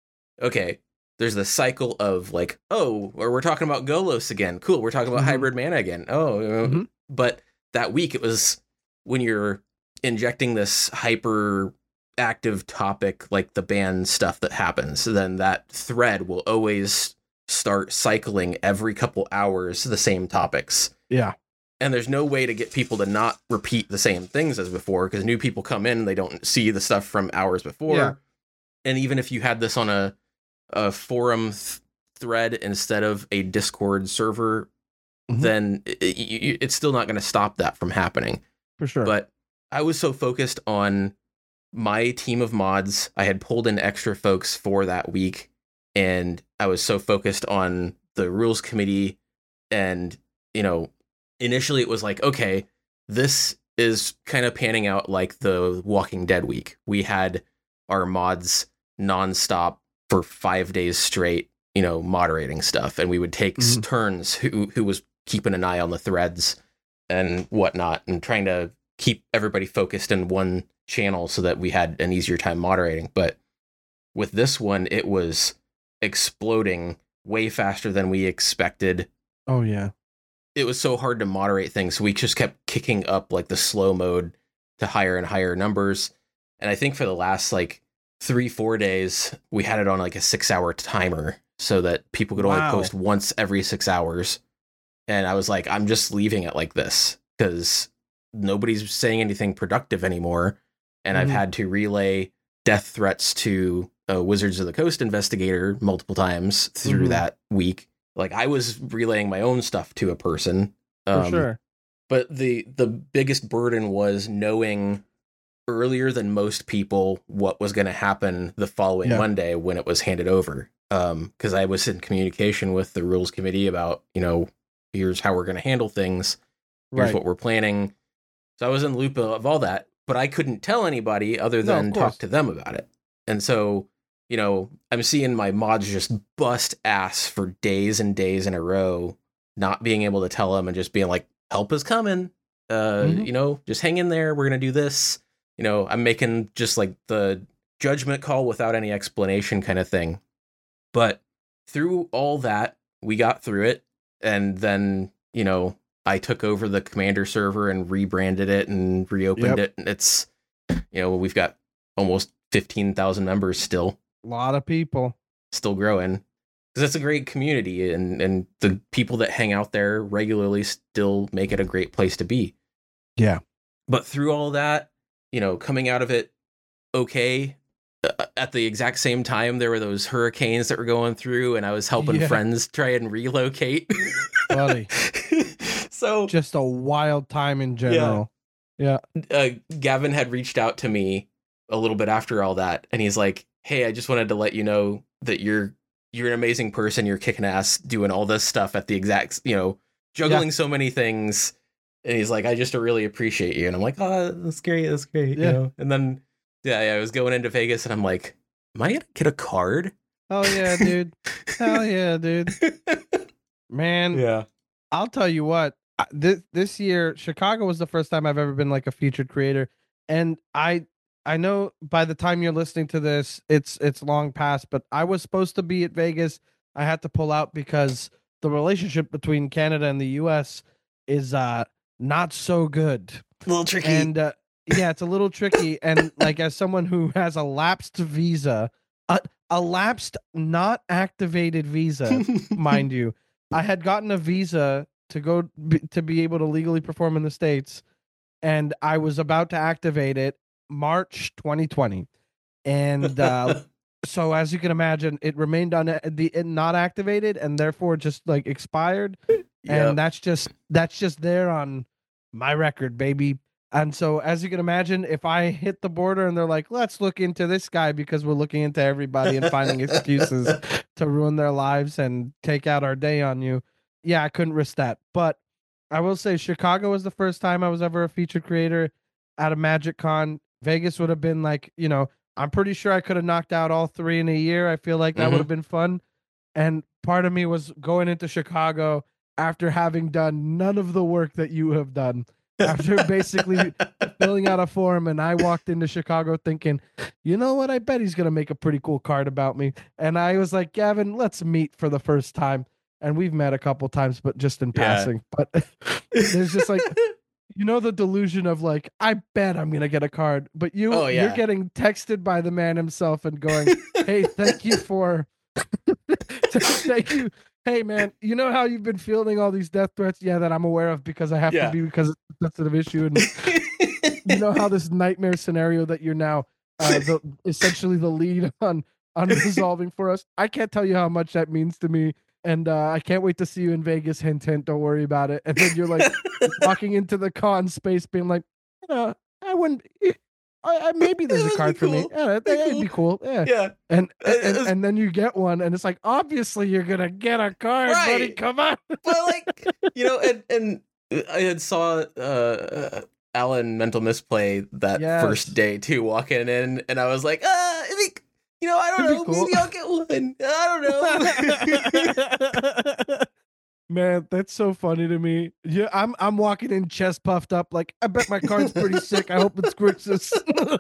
okay, there's the cycle of like, oh, or we're talking about Golos again. Cool. We're talking about mm-hmm. hybrid mana again. Oh, mm-hmm. But that week it was when you're injecting this hyper active topic, like the ban stuff that happens, then that thread will always start cycling every couple hours the same topics. Yeah. And there's no way to get people to not repeat the same things as before, because new people come in, they don't see the stuff from hours before. Yeah. And even if you had this on a, a forum th- thread instead of a Discord server, mm-hmm. then it, it, it's still not going to stop that from happening. For sure. But I was so focused on my team of mods. I had pulled in extra folks for that week, and I was so focused on the rules committee. And, you know, initially it was like, okay, this is kind of panning out like the Walking Dead week. We had our mods nonstop for five days straight, you know, moderating stuff. And we would take mm-hmm. turns who, who was keeping an eye on the threads and whatnot, and trying to keep everybody focused in one channel so that we had an easier time moderating. But with this one, it was exploding way faster than we expected. Oh yeah. It was so hard to moderate things. So we just kept kicking up like the slow mode to higher and higher numbers. And I think for the last like three, four days, we had it on like a six hour timer so that people could only wow. post once every six hours. And I was like, I'm just leaving it like this because nobody's saying anything productive anymore. And mm-hmm. I've had to relay death threats to a Wizards of the Coast investigator multiple times through mm-hmm. that week. Like I was relaying my own stuff to a person. Um, For sure. But the the biggest burden was knowing earlier than most people what was going to happen the following yeah. Monday when it was handed over. Um, because I was in communication with the rules committee about, you know, here's how we're going to handle things. Here's right. what we're planning. So I was in the loop of all that, but I couldn't tell anybody other than no, talk to them about it. And so, you know, I'm seeing my mods just bust ass for days and days in a row, not being able to tell them and just being like, help is coming. Uh, mm-hmm. You know, just hang in there. We're going to do this. You know, I'm making just like the judgment call without any explanation kind of thing. But through all that, we got through it. And then, you know, I took over the Commander server and rebranded it and reopened yep. it. And it's, you know, we've got almost fifteen thousand members still. A lot of people. Still growing. Because it's a great community, and, and the people that hang out there regularly still make it a great place to be. Yeah. But through all that, you know, coming out of it okay, uh, at the exact same time, there were those hurricanes that were going through, and I was helping yeah. friends try and relocate. Buddy. So just a wild time in general. Yeah. yeah. Uh, Gavin had reached out to me a little bit after all that, and he's like, hey, I just wanted to let you know that you're you're an amazing person. You're kicking ass doing all this stuff at the exact, you know, juggling yeah. so many things. And he's like, I just really appreciate you. And I'm like, oh, that's great. That's great. Yeah. You know? And then, yeah, yeah, I was going into Vegas and I'm like, am I going to get a card? Oh, yeah, dude. Hell yeah, dude. Man. Yeah. I'll tell you what, this, this year, Chicago was the first time I've ever been like a featured creator. And I, I know by the time you're listening to this, it's it's long past, but I was supposed to be at Vegas. I had to pull out because the relationship between Canada and the U S is uh, not so good. A little tricky. And uh, yeah, it's a little tricky. And like as someone who has a lapsed visa, a, a lapsed, not activated visa, mind you, I had gotten a visa to go b- to be able to legally perform in the States, and I was about to activate it March twenty twenty, and uh, so as you can imagine, it remained on the not activated, and therefore just like expired. Yep. And that's just that's just there on my record, baby. And so, as you can imagine, if I hit the border and they're like, "Let's look into this guy," because we're looking into everybody and finding excuses to ruin their lives and take out our day on you, yeah, I couldn't risk that. But I will say, Chicago was the first time I was ever a featured creator at a Magic Con. Vegas would have been like, you know, I'm pretty sure I could have knocked out all three in a year. I feel like that mm-hmm. would have been fun. And part of me was going into Chicago after having done none of the work that you have done. After basically filling out a form, and I walked into Chicago thinking, you know what? I bet he's gonna make a pretty cool card about me. And I was like, Gavin, let's meet for the first time. And we've met a couple times, but just in Yeah. passing. But there's just like, you know, the delusion of like, I bet I'm gonna get a card, but you, Oh, yeah. you're getting texted by the man himself and going, hey, thank you for, thank you. Hey man, you know how you've been fielding all these death threats? Yeah, that I'm aware of because I have Yeah. to be because it's a sensitive issue. And you know how this nightmare scenario that you're now uh, the essentially the lead on on resolving for us. I can't tell you how much that means to me, and uh, I can't wait to see you in Vegas. Hint, hint. Don't worry about it. And then you're like walking into the con space, being like, uh, I wouldn't. I, I, maybe there's It a would card be for me. cool. Yeah, that, Be that'd cool. be cool. Yeah. yeah. And Uh, and, it's- and then you get one, and it's like, obviously you're gonna get a card, buddy. Right. Come on. But like, you know, and and I had saw uh Alan Mental Misplay that Yes. first day too, walking in, and I was like, uh, I think, you know, I don't It'd know, be cool. maybe I'll get one. I don't know. Man, that's so funny to me. Yeah, I'm I'm walking in chest puffed up, like I bet my card's pretty sick. I hope it's Grixis.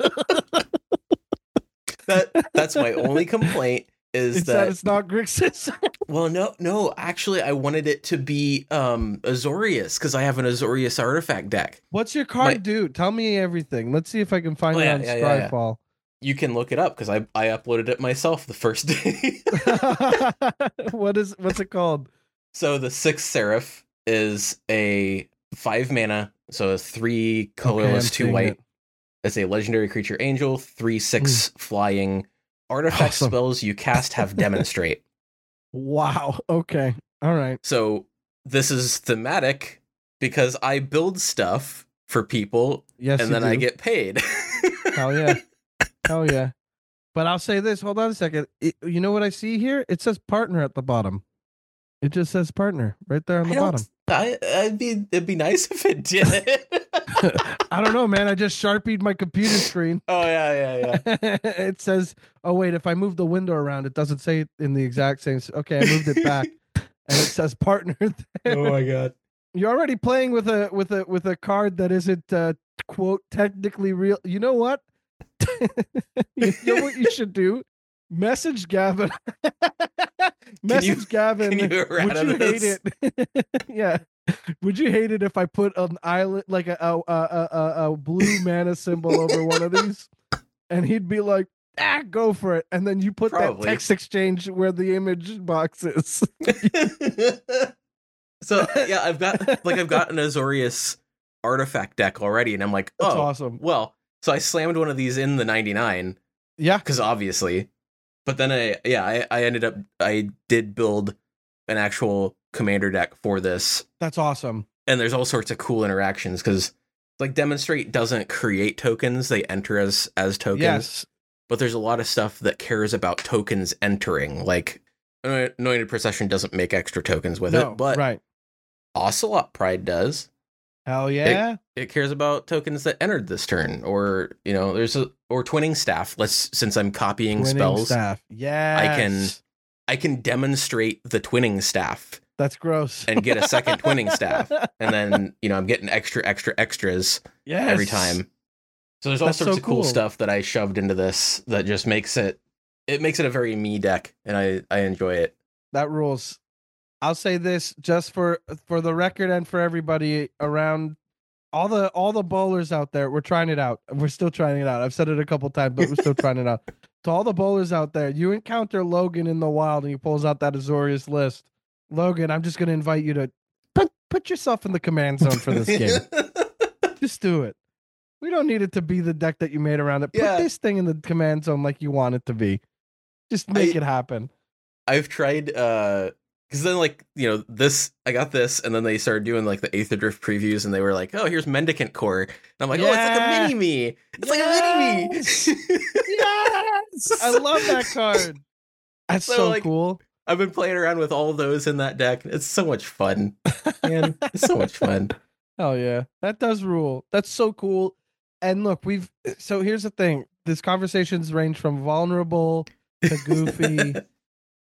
that that's my only complaint is It's that that it's not Grixis. well, no, no, actually, I wanted it to be um Azorius because I have an Azorius artifact deck. What's your card My- do? Tell me everything. Let's see if I can find Oh, it yeah, on yeah, yeah, yeah. Scryfall. You can look it up because I I uploaded it myself the first day. What is what's it called? So the sixth Seraph is a five mana, so a three colorless, I'm two seeing white. it. It's a legendary creature angel, three six flying. Artifact Awesome. spells you cast have demonstrate. Wow. Okay. All right. So this is thematic because I build stuff for people Yes. and you then I do. get paid. Hell yeah. Hell yeah. But I'll say this. Hold on a second. It- you know what I see here? It says partner at the bottom. It just says partner right there on I the don't- bottom. I, I'd be it'd be nice if it did. I don't know, man. I just sharpied my computer screen. Oh yeah, yeah, yeah. It says, oh, wait, if I move the window around, it doesn't say it in the exact same. s- Okay, I moved it back. And it says partner there. Oh my god. You're already playing with a with a with a card that isn't uh, quote technically real. You know what? You know what you should do? Message Gavin. Message you- Gavin. can you Would errata you hate this? it? Yeah. Would you hate it if I put an island like a a, a a a blue mana symbol over one of these? And he'd be like, ah, go for it. And then you put Probably. that text exchange where the image box is. So yeah, I've got like I've got an Azorius artifact deck already, and I'm like, That's oh, awesome. well. So I slammed one of these in the ninety-nine Yeah. because obviously, but then I yeah I, I ended up I did build an actual commander deck for this, That's awesome. and there's all sorts of cool interactions because like demonstrate doesn't create tokens; they enter as as tokens. Yes. But there's a lot of stuff that cares about tokens entering, like Anointed Procession doesn't make extra tokens with No, it, but right. Ocelot Pride does. Hell yeah. It cares about tokens that entered this turn, or you know, there's a or Twinning Staff. Let's since I'm copying Winning spells, staff. Yeah. can- I can demonstrate the Twinning Staff That's gross. and get a second Twinning Staff, and then you know I'm getting extra, extra, extras yes. every time. So there's all That's sorts so of cool, cool. stuff that I shoved into this that just makes it it makes it a very me deck, and I I enjoy it. That rules. I'll say this just for for the record and for everybody around all the all the bowlers out there. We're trying it out. We're still trying it out. I've said it a couple times, but we're still trying it out. To all the bowlers out there, you encounter Logan in the wild and he pulls out that Azorius list. Logan, I'm just gonna invite you to put put yourself in the command zone for this game. Just do it. We don't need it to be the deck that you made around it. Put Yeah. this thing in the command zone like you want it to be. Just make I- it happen. I've tried uh because then like you know this I got this, and then they started doing like the Aether Drift previews, and they were like, oh, here's Mendicant Core, and I'm like, oh, it's like Yeah. a mini me. It's Yes. like a mini me. Yes, I love that card. That's so, So, like, cool. I've been playing around with all those in that deck. It's so much fun, man. It's so much fun. Hell yeah, that does rule. That's so cool. And look, we've so here's the thing. This conversations range from vulnerable to goofy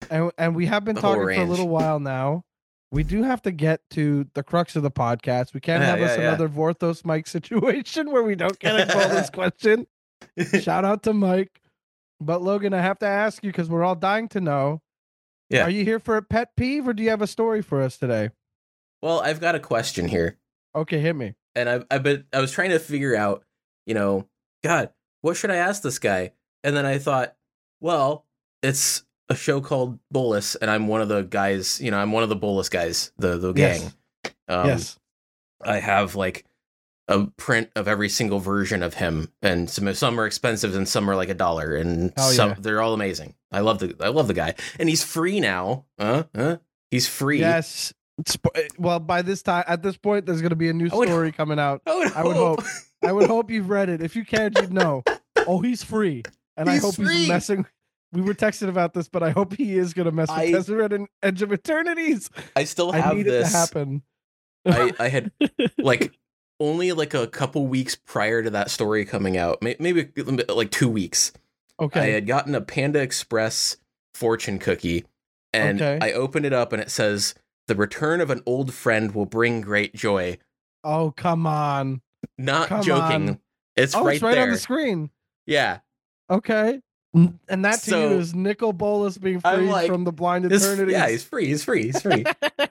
and and we have been The whole talking for a range. little while now. We do have to get to the crux of the podcast. We can't Yeah, have us yeah, yeah. another Vorthos Mike situation where we don't get a bonus question. Shout out to Mike. But Logan, I have to ask you because we're all dying to know. Yeah. Are you here for a pet peeve or do you have a story for us today? Well, I've got a question here. Okay, hit me. And I've, I've been, I was trying to figure out, you know, God, what should I ask this guy? And then I thought, well, it's a show called Bolus, and I'm one of the guys, you know, I'm one of the Bolus guys, the, the gang. Yes. Um, yes. I have like a print of every single version of him, and some, some are expensive and some are like a dollar, and Hell some, yeah. they're all amazing. I love the, I love the guy, and he's free now. Huh? Huh? He's free. Yes. Sp- well, by this time, at this point, there's going to be a new I would- story coming out. I would, I would hope. I would hope you've read it. If you can't, you'd know. Oh, he's free. And He's I hope free. he's messing. We were texting about this, but I hope he is going to mess with I- Tezzeret and Edge of Eternities. I still I have need this. it to happen. I, I had like only like a couple weeks prior to that story coming out, may- maybe like two weeks. I Okay. had gotten a Panda Express fortune cookie, and Okay. I opened it up, and it says, "The return of an old friend will bring great joy." Oh, come on. Not Come joking. on. It's Oh, right it's right there. on the screen. Yeah. Okay. N- And that to So- you is Nicol Bolas being I'm freed like, from the blind This- eternities. yeah, he's free. He's free. He's free.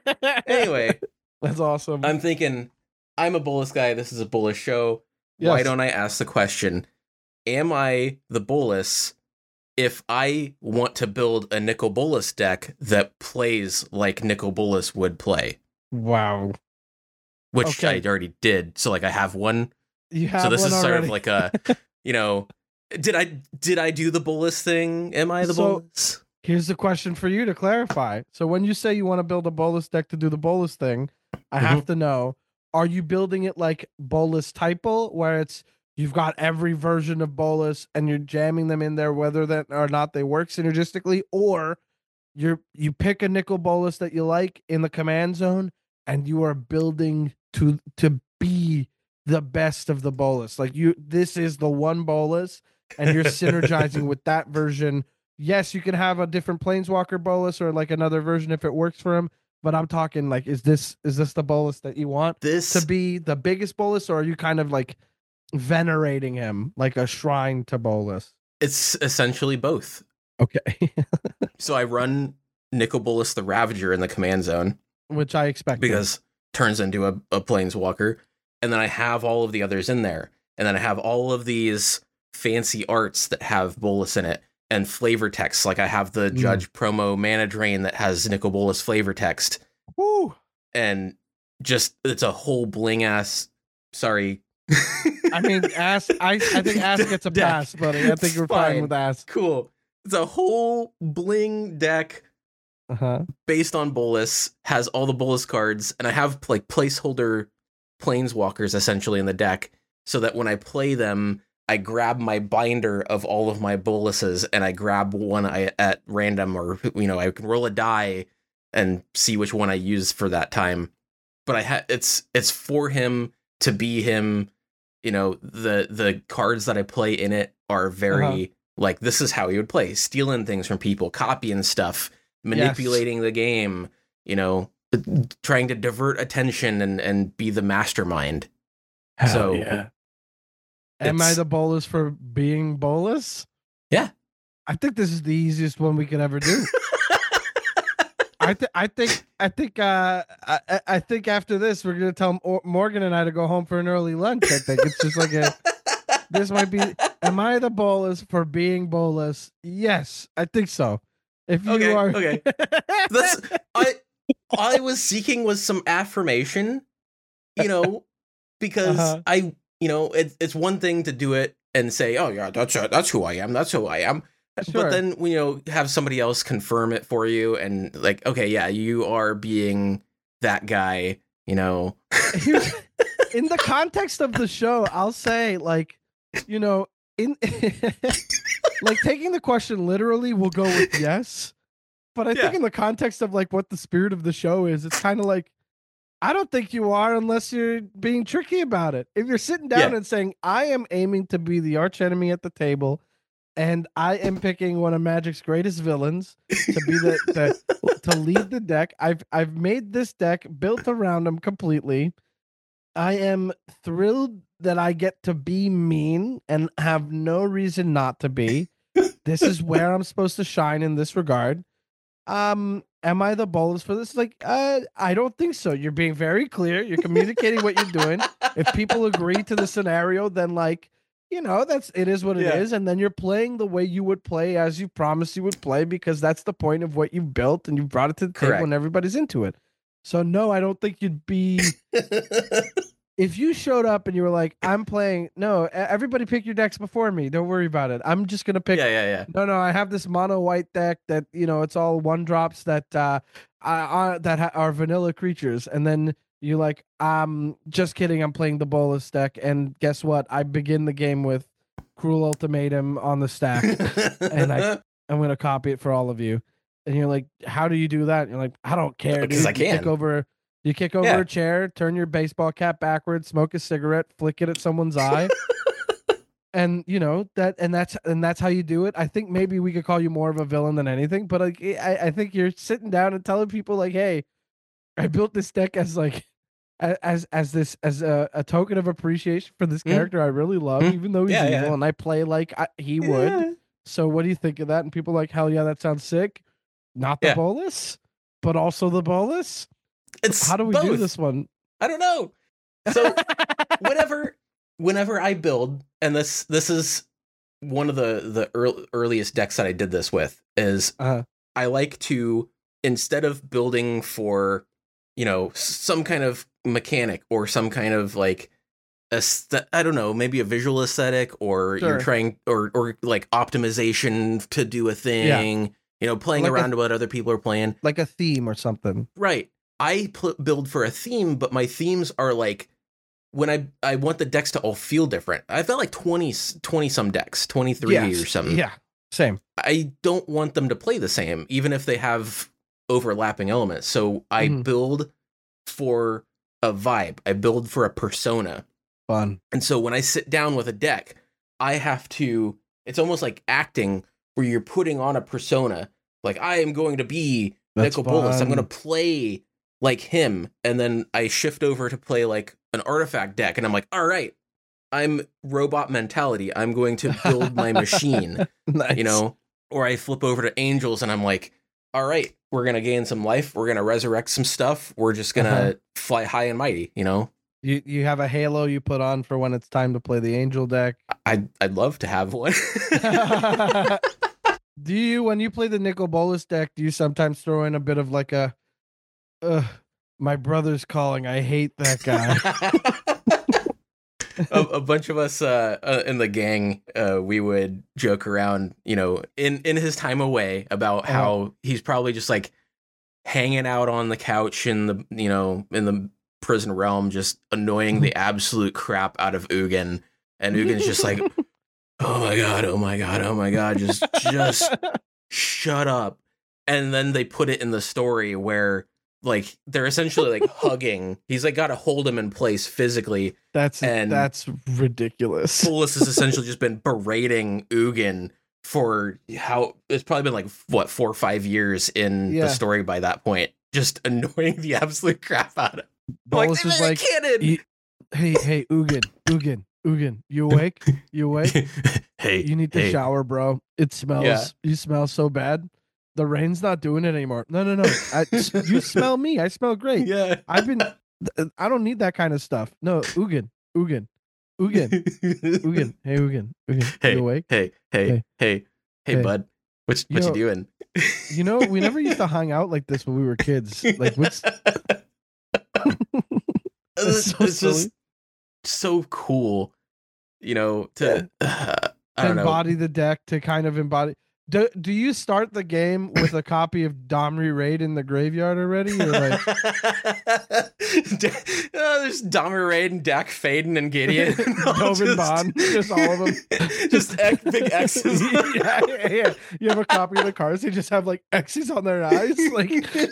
Anyway, That's awesome. I'm thinking, I'm a Bolus guy. This is a Bolus show. Why Yes. don't I ask the question, am I the Bolus if I want to build a Nicol Bolas deck that plays like Nicol Bolas would play? Wow. Which Okay. I already did. So like I have one. You have So this one is sort already. of like a, you know, did I did I do the Bolus thing? Am I the So- Bolus? Here's the question for you to clarify. So when you say you want to build a Bolus deck to do the Bolus thing, I Mm-hmm. have to know, are you building it like Bolus Typal, where it's you've got every version of Bolus and you're jamming them in there whether that or not they work synergistically, or you're you pick a Nicol Bolus that you like in the command zone and you are building to to be the best of the Bolus. Like you this is the one Bolus and you're synergizing with that version. Yes, you can have a different Planeswalker Bolus or like another version if it works for him. But I'm talking like, is this is this the Bolus that you want This to be the biggest Bolus, or are you kind of like venerating him like a shrine to Bolus? it's essentially both. Okay, So I run Nicol Bolas the Ravager in the command zone which I expect because turns into a, a Planeswalker, and then I have all of the others in there, and then I have all of these fancy arts that have Bolus in it. And flavor text, like I have the Mm. Judge promo Mana Drain that has Nicol Bolas flavor text, Woo! and just it's a whole bling ass. Sorry, I mean, ass. I I think ass gets a Deck. pass, buddy. I think It's you're fine fine. with ass. cool. It's a whole bling deck Uh huh. based on Bolus, has all the Bolus cards, and I have like placeholder Planeswalkers essentially in the deck, so that when I play them, I grab my binder of all of my Boluses and I grab one I, at random, or you know, I can roll a die and see which one I use for that time. But I ha- it's it's for him to be him. You know, the the cards that I play in it are very Uh-huh. like this is how he would play, stealing things from people, copying stuff, manipulating the game. You know, trying to divert attention and and be the mastermind. Hell So, yeah. Am I it's- the Bolus for being Bolus? Yeah. I think this is the easiest one we could ever do. I think I think I think uh I, I- I think after this we're gonna tell Mor- Morgan and I to go home for an early lunch. I think it's just like a this might be. Am I the Bolus for being Bolus? Yes, I think so. If you Okay, are, okay. That's I all I was seeking was some affirmation, you know, because Uh-huh. I you know, it's it's one thing to do it and say, "Oh yeah, that's uh, that's who I am. That's who I am." Sure. But then, you know, have somebody else confirm it for you and like, "Okay, yeah, you are being that guy," you know. Here's, in the context of the show, I'll say like, you know, in like taking the question literally, we'll go with yes. But I think Yeah. in the context of like what the spirit of the show is, it's kind of like, I don't think you are unless you're being tricky about it. If you're sitting down Yeah. and saying, I am aiming to be the arch enemy at the table, and I am picking one of Magic's greatest villains to be the, the to lead the deck. I've I've made this deck built around him completely. I am thrilled that I get to be mean and have no reason not to be. This is where I'm supposed to shine in this regard. Um, am I the boldest for this? Like, uh, I don't think so. You're being very clear. You're communicating what you're doing. If people agree to the scenario, then like, you know, that's it is what it Yeah. is. And then you're playing the way you would play as you promised you would play, because that's the point of what you've built and you brought it to the Correct. table and everybody's into it. So no, I don't think you'd be. If you showed up and you were like, I'm playing, no, e- everybody pick your decks before me. Don't worry about it. I'm just going to pick. yeah, yeah, yeah. No, no, I have this mono white deck that, you know, it's all one drops that, uh, uh, that ha- are vanilla creatures. And then you like, um, just kidding. I'm playing the Bolus deck. And guess what? I begin the game with Cruel Ultimatum on the stack. And I, I'm going to copy it for all of you. And you're like, how do you do that? And you're like, I don't care. Because dude. I You kick can. over. You kick over Yeah. a chair, turn your baseball cap backwards, smoke a cigarette, flick it at someone's eye, and you know that, and that's and that's how you do it. I think maybe we could call you more of a villain than anything, but like I, I think you're sitting down and telling people like, "Hey, I built this deck as like a- as as this as a, a token of appreciation for this Mm. character I really love, Mm. even though he's Yeah, evil, yeah. and I play like I, he would." Yeah. So what do you think of that? And people are like, hell yeah, that sounds sick. Not the Yeah. bolus, but also the bolus. It's How do we both. do this one? I don't know. So whenever whenever I build, and this this is one of the the earl- earliest decks that I did this with, is Uh, I like to, instead of building for, you know, some kind of mechanic or some kind of like aesthet- I don't know, maybe a visual aesthetic, or Sure. you're trying or or like optimization to do a thing, you know, playing Like a- around to what other people are playing. like a theme or something. Right. I pl- build for a theme, but my themes are like, when I I want the decks to all feel different. I've got like twenty, twenty some decks, twenty-three Yes. or something. Yeah, same. I don't want them to play the same, even if they have overlapping elements. So I Mhm. build for a vibe. I build for a persona. Fun. And so when I sit down with a deck, I have to, it's almost like acting, where you're putting on a persona. Like, I am going to be That's Nicobolus. I'm fun. going to play like him. And then I shift over to play like an artifact deck. And I'm like, all right, I'm robot mentality. I'm going to build my machine, Nice. you know? Or I flip over to angels and I'm like, all right, we're going to gain some life. We're going to resurrect some stuff. We're just going to Uh-huh. fly high and mighty, you know? You you have a halo you put on for when it's time to play the angel deck. I'd, I'd love to have one. Do you, when you play the Nicol Bolas deck, do you sometimes throw in a bit of like a, uh, my brother's calling, I hate that guy. a, a bunch of us uh, uh, in the gang, uh, we would joke around, you know, in, in his time away, about Uh-huh. how he's probably just like hanging out on the couch in the, you know, in the prison realm, just annoying the absolute crap out of Ugin. And Ugin's just like, oh my God, oh my God, oh my God, just, just shut up. And then they put it in the story where like they're essentially like hugging. He's like got to hold him in place physically. That's And- that's ridiculous. Bolus has essentially just been berating Ugin for how it's probably been like what four or five years in Yeah. the story by that point, just annoying the absolute crap out of him. I'm like, Bolus "This is is a like, cannon." "You- hey, hey, Ugin, Ugin, Ugin, you awake? You awake? hey, You need to hey. shower, bro. It smells. Yeah. You smell so bad. The rain's not doing it anymore. No, no, no. I, you smell me. I smell great. Yeah, I've been. I don't need that kind of stuff. No, Ugin, Ugin, Ugin, Ugin. Hey, Ugin, Ugin. hey, You awake? hey, hey, Hey. hey, hey, Hey. bud, what what Yo. you doing? You know, we never used to hang out like this when we were kids. Like, what's it's, so it's just so cool, you know, to uh, I don't know. embody the deck to kind of embody. Do, do you start the game with a copy of Domri Raid in the graveyard already? Or like, uh, there's Dahmer Raid and Dak Faden and Gideon. and all Dovin Bond, just all of them. Just X, big X's. yeah, yeah, yeah. You have a copy of the cards. They just have like X's on their eyes. Like,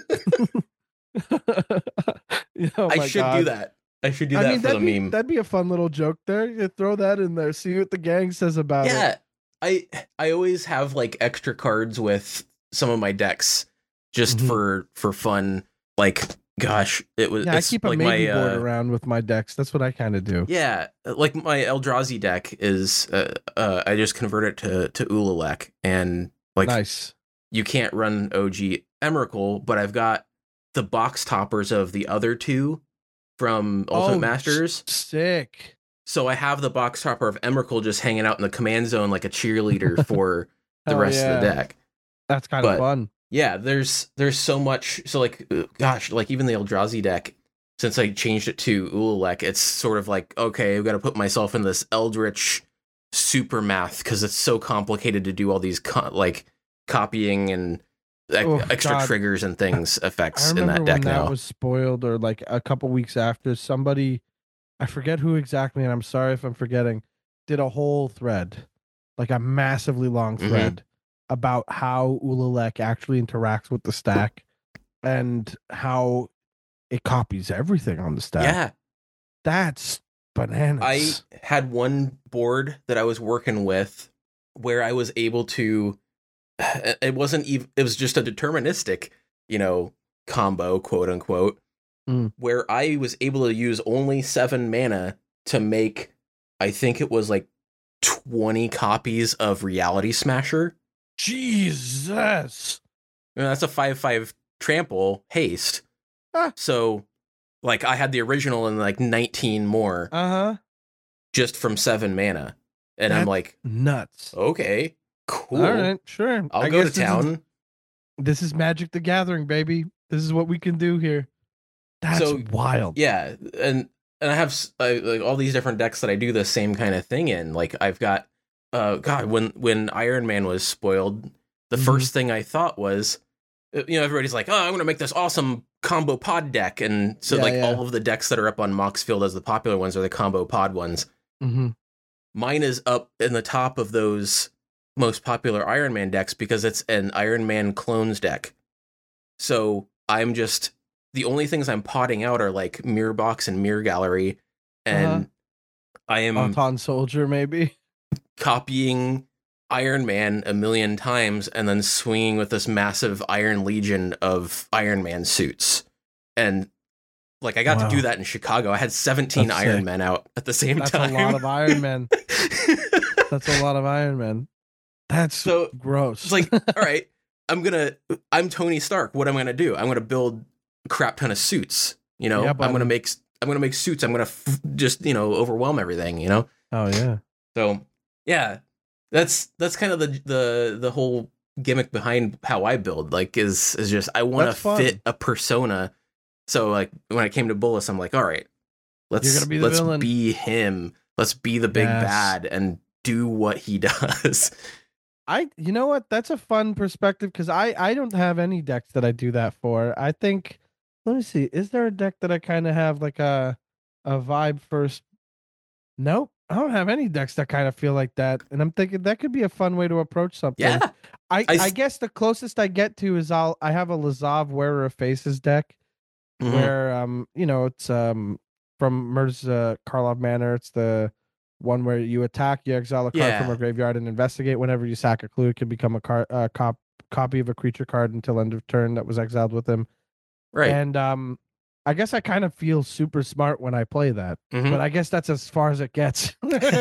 oh I my should God. do that. I should do I that mean, for the that'd be, meme. that'd be a fun little joke there. You throw that in there. See what the gang says about it. Yeah. I I always have like extra cards with some of my decks just Mhm. for for fun. Like, gosh, it was. Yeah, I it's keep a like maybe my, board uh, around with my decks. That's what I kind of do. Yeah, like my Eldrazi deck is. Uh, uh, I just convert it to to Ulalek, and like Nice. you can't run O G Emrakul, but I've got the box toppers of the other two from Ultimate Oh, Masters. s- Sick. So I have the box topper of Emrakul just hanging out in the command zone like a cheerleader for the Hell rest of the yeah. deck. That's kind of But- fun. Yeah, there's there's so much. So like, uh, gosh, like even the Eldrazi deck, since I changed it to Ulalek, it's sort of like, okay, I've got to put myself in this Eldritch super math because it's so complicated to do all these co- like copying and e- Oh, extra God. triggers and things I effects in remember that deck when that now. was spoiled, or like a couple weeks after, somebody, I forget who exactly, and I'm sorry if I'm forgetting, did a whole thread, like a massively long Mhm. thread, about how Ulalek actually interacts with the stack and how it copies everything on the stack. Yeah, That's bananas. I had one board that I was working with where I was able to. It wasn't even. It was just a deterministic, you know, combo, quote unquote, Mm. where I was able to use only seven mana to make. I think it was like twenty copies of Reality Smasher. Jesus. And that's a five five trample haste. Ah. So, like, I had the original and like nineteen more Uh huh. just from seven mana, and I'm That's like, nuts. okay, cool. All right, sure. I'll I go to guess this is- town. This is Magic the Gathering, baby. This is what we can do here. That's So, wild. Yeah, and and I have s- I, like all these different decks that I do the same kind of thing in. Like I've got, uh, God, when when Iron Man was spoiled, the Mhm. first thing I thought was, uh, you know, everybody's like, oh, I'm gonna make this awesome combo pod deck, and so Yeah, like yeah. all of the decks that are up on Moxfield as the popular ones are the combo pod ones. Mm-hmm. Mine is up in the top of those most popular Iron Man decks because it's an Iron Man clones deck. So I'm just the only things I'm potting out are like Mirror Box and Mirror Gallery, and Uh-huh. I am Auton Soldier, maybe. copying Iron Man a million times and then swinging with this massive Iron Legion of Iron Man suits. And like I got Wow. to do that in Chicago. I had seventeen That's Iron sick. Men out at the same That's time. a lot of Iron Man. That's a lot of Iron Man. That's So, gross. It's like, all right, I'm gonna, I'm Tony Stark. What am I gonna do? I'm gonna build a crap ton of suits. You know, Yeah, I'm gonna buddy. make, I'm gonna make suits. I'm gonna f- just, you know, overwhelm everything. You know. oh yeah. So yeah, that's that's kind of the the the whole gimmick behind how I build. Like, is is just I want to That's fun. fit a persona. So like when I came to Bullis, I'm like, all right, let's You're gonna be the let's villain. be him. Let's be the big Yes. bad and do what he does. I you know what? That's a fun perspective because I I don't have any decks that I do that for. I think let me see. Is there a deck that I kind of have like a a vibe first? Nope. I don't have any decks that kind of feel like that. And I'm thinking that could be a fun way to approach something. Yeah. I, I I, s- guess the closest I get to is I'll I have a Lazav Wearer of Faces deck Mhm. where um you know it's um from Mirza Karlov Manor. It's the one where you attack, you exile a card from Yeah. a graveyard and investigate. Whenever you sack a clue, it can become a card uh, cop copy of a creature card until end of turn that was exiled with him. Right. And um I guess I kind of feel super smart when I play that. Mhm. But I guess that's as far as it gets.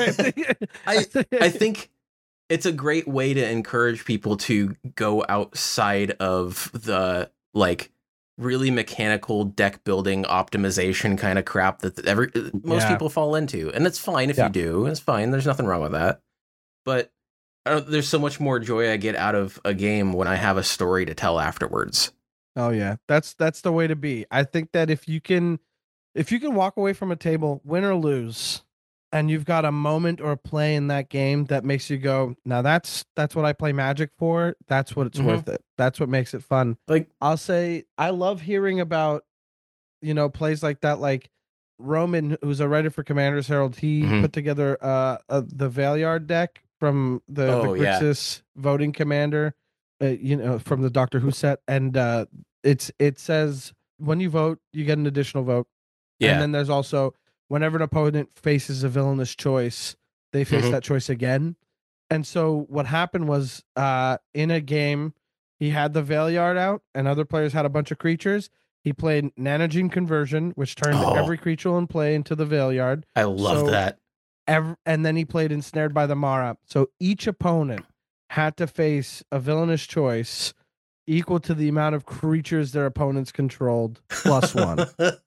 I I think it's a great way to encourage people to go outside of the like really mechanical deck building optimization kind of crap that every most Yeah. people fall into, and it's fine if Yeah. you do. It's fine. There's nothing wrong with that. But uh, there's so much more joy I get out of a game when I have a story to tell afterwards. Oh yeah, that's that's the way to be. I think that if you can, if you can walk away from a table, win or lose, and you've got a moment or a play in that game that makes you go, now that's that's what I play Magic for. That's what it's Mhm. worth it. That's what makes it fun. Like, I'll say I love hearing about, you know, plays like that. Like Roman, who's a writer for Commander's Herald, he Mhm. put together uh, uh the Valiard deck from the, Oh, the yeah. Grixis voting commander, uh, you know, from the Doctor Who set, and uh, it's it says when you vote, you get an additional vote, yeah, and then there's also whenever an opponent faces a villainous choice, they face Mhm. that choice again. And so what happened was, uh, in a game, he had the Veil Yard out, and other players had a bunch of creatures. He played Nanogene Conversion, which turned Oh. every creature in play into the Veil Yard. I love So- that. Ev- and then he played Ensnared by the Mara. So each opponent had to face a villainous choice equal to the amount of creatures their opponents controlled plus one,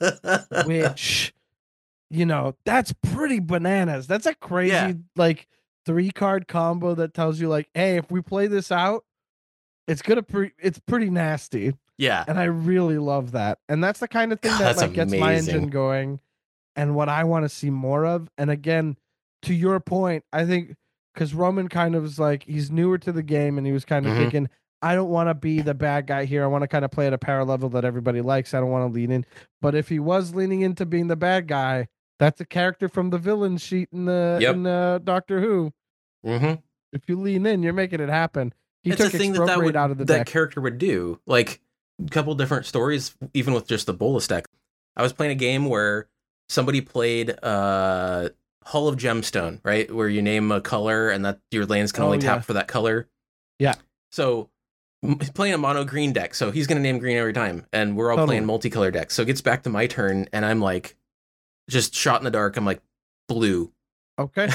which, you know, that's pretty bananas. That's a crazy, Yeah. like, three card combo that tells you, like, hey, if we play this out, it's gonna pre- it's pretty nasty. Yeah. And I really love that. And that's the kind of thing God, that that's like gets my amazing. engine going and what I want to see more of. And again, to your point, I think because Roman kind of was like, he's newer to the game and he was kind of Mhm. thinking, I don't want to be the bad guy here. I want to kind of play at a power level that everybody likes. I don't want to lean in. But if he was leaning into being the bad guy, that's a character from the villain sheet in the Yep. in uh, Doctor Who. Mm-hmm. If you lean in, you're making it happen. He It's a took thing that that, Expropriate would, out of the that deck. character would do. Like a couple different stories, even with just the Bolas deck. I was playing a game where somebody played uh, Hull of Gemstone, right? Where you name a color and that your lands can Oh, only yeah. tap for that color. Yeah. So m- he's playing a mono green deck, so he's going to name green every time, and we're all Totally. playing multicolor decks. So it gets back to my turn, and I'm like, just shot in the dark. I'm like, blue. Okay.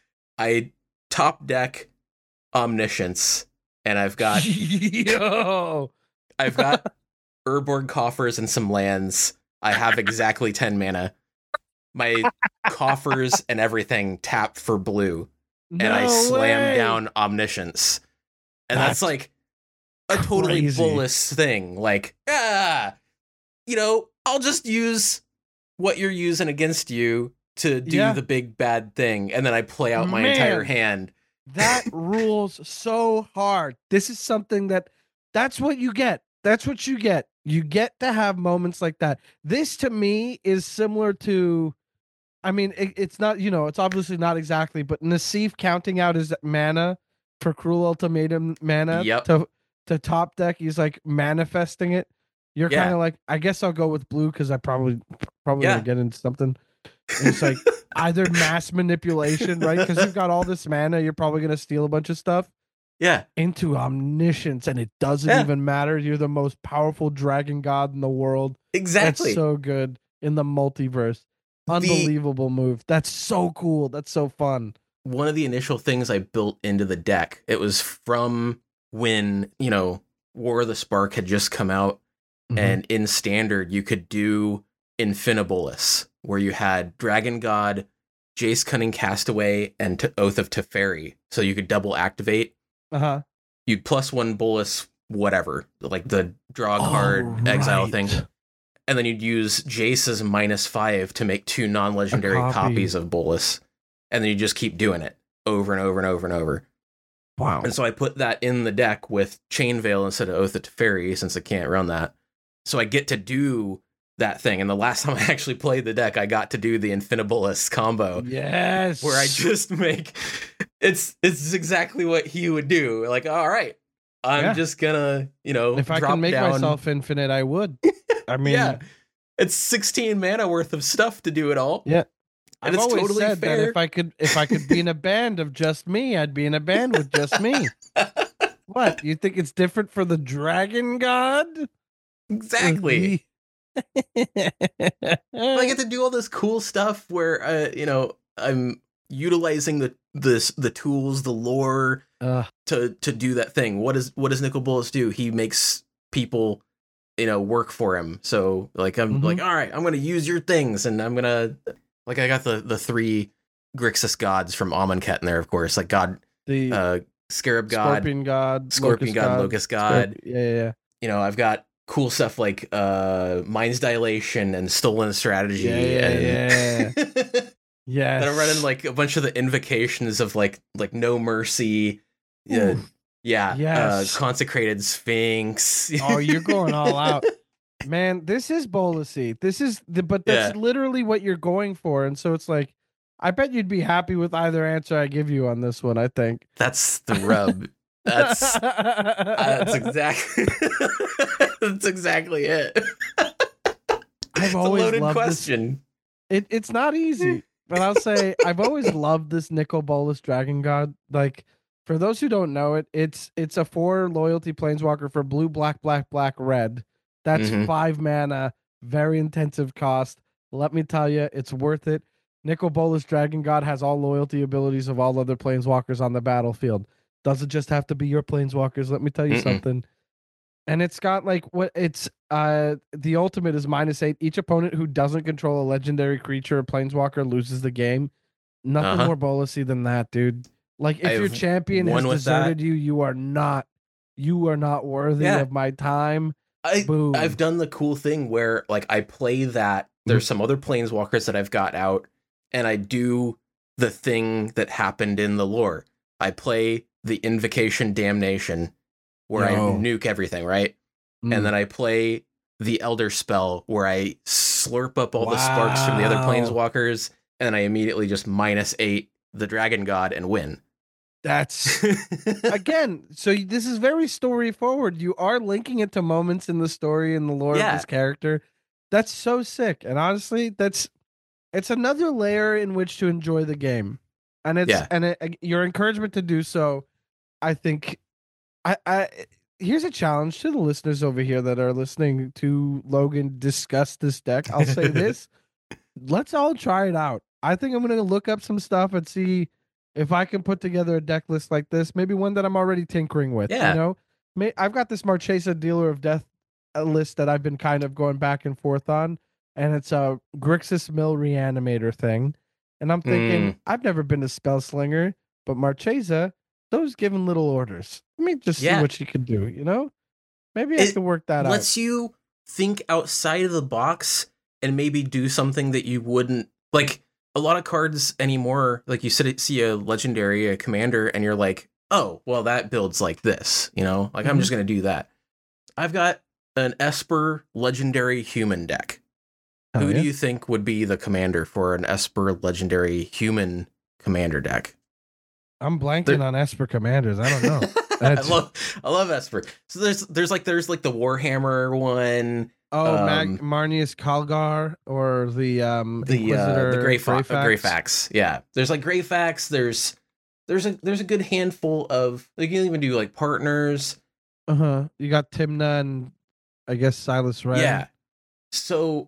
I top deck Omniscience, and I've got Yo. I've got Urborg coffers and some lands. I have exactly ten mana. My coffers and everything tap for blue, and I No slam way. down Omniscience. And that's, That's like a totally crazy. bullish thing. Like, ah, you know, I'll just use what you're using against you to do Yeah. the big bad thing, and then I play out my Man. entire hand. That rules so hard. This is something that that's what you get. That's what you get. You get to have moments like that. This to me is similar to I mean, it, it's not, you know, it's obviously not exactly, but Nassif counting out his mana for Cruel Ultimatum mana Yep. to to top deck, he's like manifesting it. You're Yeah. kind of like, I guess I'll go with blue because I probably probably Yeah. gonna get into something. And it's like either mass manipulation, right? Because you've got all this mana, you're probably gonna steal a bunch of stuff Yeah. into Omniscience, and it doesn't Yeah. even matter. You're the most powerful dragon god in the world. Exactly. That's so good in the multiverse. Unbelievable move. That's so cool. That's so fun. One of the initial things I built into the deck, it was from when, you know, War of the Spark had just come out, Mm-hmm. and in standard you could do Infinibolus, where you had Dragon God, Jace Cunning Castaway, and T- Oath of Teferi. So you could double activate. uh-huh. You'd plus one Bolus, whatever, like the draw card, Oh, exile right. thing. And then you'd use Jace's minus five to make two non-legendary copy. copies of Bolus. And then you just keep doing it over and over and over and over. Wow. And so I put that in the deck with Chain Veil instead of Oath of Teferi, since I can't run that. So I get to do that thing. And the last time I actually played the deck, I got to do the Infinibolus combo, Yes. where I just make it's it's exactly what he would do. Like, all right, I'm Yeah. just gonna, you know, if I drop can make down. myself infinite, I would. I mean, Yeah, it's sixteen mana worth of stuff to do it all. Yeah. And I've it's always totally said fair. that if I could if I could be in a band of just me, I'd be in a band with just me. What? You think it's different for the dragon god? Exactly. I get to do all this cool stuff where, uh, you know, I'm utilizing the this the tools, the lore Ugh. to to do that thing. What is what does Nicol Bolas do? He makes people, you know, work for him. So like I'm Mhm. like, all right, I'm gonna use your things, and I'm gonna like I got the the three Grixis gods from Amonkhet in there, of course, like God, the uh, Scarab God, Scorpion God, Scorpion Locust God, Locust God. Scorp- yeah, yeah, yeah. You know, I've got cool stuff like uh Mind's Dilation and Stolen Strategy. Yeah, yeah, and Yes. then I'm running like a bunch of the invocations of like like No Mercy. Yeah, Ooh. yeah. Yes. Uh, Consecrated Sphinx. Oh, you're going all out. Man, this is Bolasy. This is the but that's Yeah. literally what you're going for. And so it's like I bet you'd be happy with either answer I give you on this one, I think. That's the rub. That's uh, that's exactly that's exactly it. I've It's a always loaded loved question. this. It it's not easy, but I'll say I've always loved this Nicol Bolas Dragon God. Like For those who don't know it, it's it's a four loyalty planeswalker for blue, black, black, black, red. That's Mhm. five mana, very intensive cost. Let me tell you, it's worth it. Nicol Bolas Dragon God has all loyalty abilities of all other planeswalkers on the battlefield. Doesn't just have to be your planeswalkers. Let me tell you Mm-mm. something. And it's got like what it's uh the ultimate is minus eight. Each opponent who doesn't control a legendary creature or planeswalker loses the game. Nothing Uh-huh. more bolusy than that, dude. Like if your I've champion has won with deserted that. you, you are not you are not worthy Yeah. of my time. I Boom. I've done the cool thing where like I play that. There's some other planeswalkers that I've got out, and I do the thing that happened in the lore. I play the Invocation Damnation, where Yo. I nuke everything, right? Mm. And then I play the Elder Spell, where I slurp up all the sparks from the other Wow. planeswalkers, and then I immediately just minus eight the Dragon God and win. That's again, so this is very story forward. You are linking it to moments in the story and the lore Yeah. of this character. That's so sick. And honestly, that's it's another layer in which to enjoy the game. And it's Yeah. and it, your encouragement to do so, I think I I here's a challenge to the listeners over here that are listening to Logan discuss this deck. I'll say this. Let's all try it out. I think I'm going to look up some stuff and see if I can put together a deck list like this, maybe one that I'm already tinkering with. Yeah. You know, May, I've got this Marchesa Dealer of Death uh, list that I've been kind of going back and forth on, and it's a Grixis Mill Reanimator thing. And I'm thinking, Mm. I've never been a spell slinger, but Marchesa, those giving little orders. Let me just Yeah. see what she can do. You know, maybe I It can work that out. lets you think outside of the box and maybe do something that you wouldn't like. A lot of cards anymore, like you said, see a legendary, a commander, and you're like, oh, well, that builds like this, you know? Like, I'm Mhm. just going to do that. I've got an Esper legendary human deck. Oh, Who yeah? do you think would be the commander for an Esper legendary human commander deck? I'm blanking There- on Esper Commanders. I don't know. I That's- love, I love Esper. So there's, there's like, there's like the Warhammer one. Oh, Mag- Um, Marnius Kalgar or the um the uh, Inquisitor the Grey Fa- Greyfax? Greyfax. Yeah, there's like Greyfax. There's there's a there's a good handful of. You can even do like partners. Uh-huh. You got Timna and I guess Silas Red. Yeah. So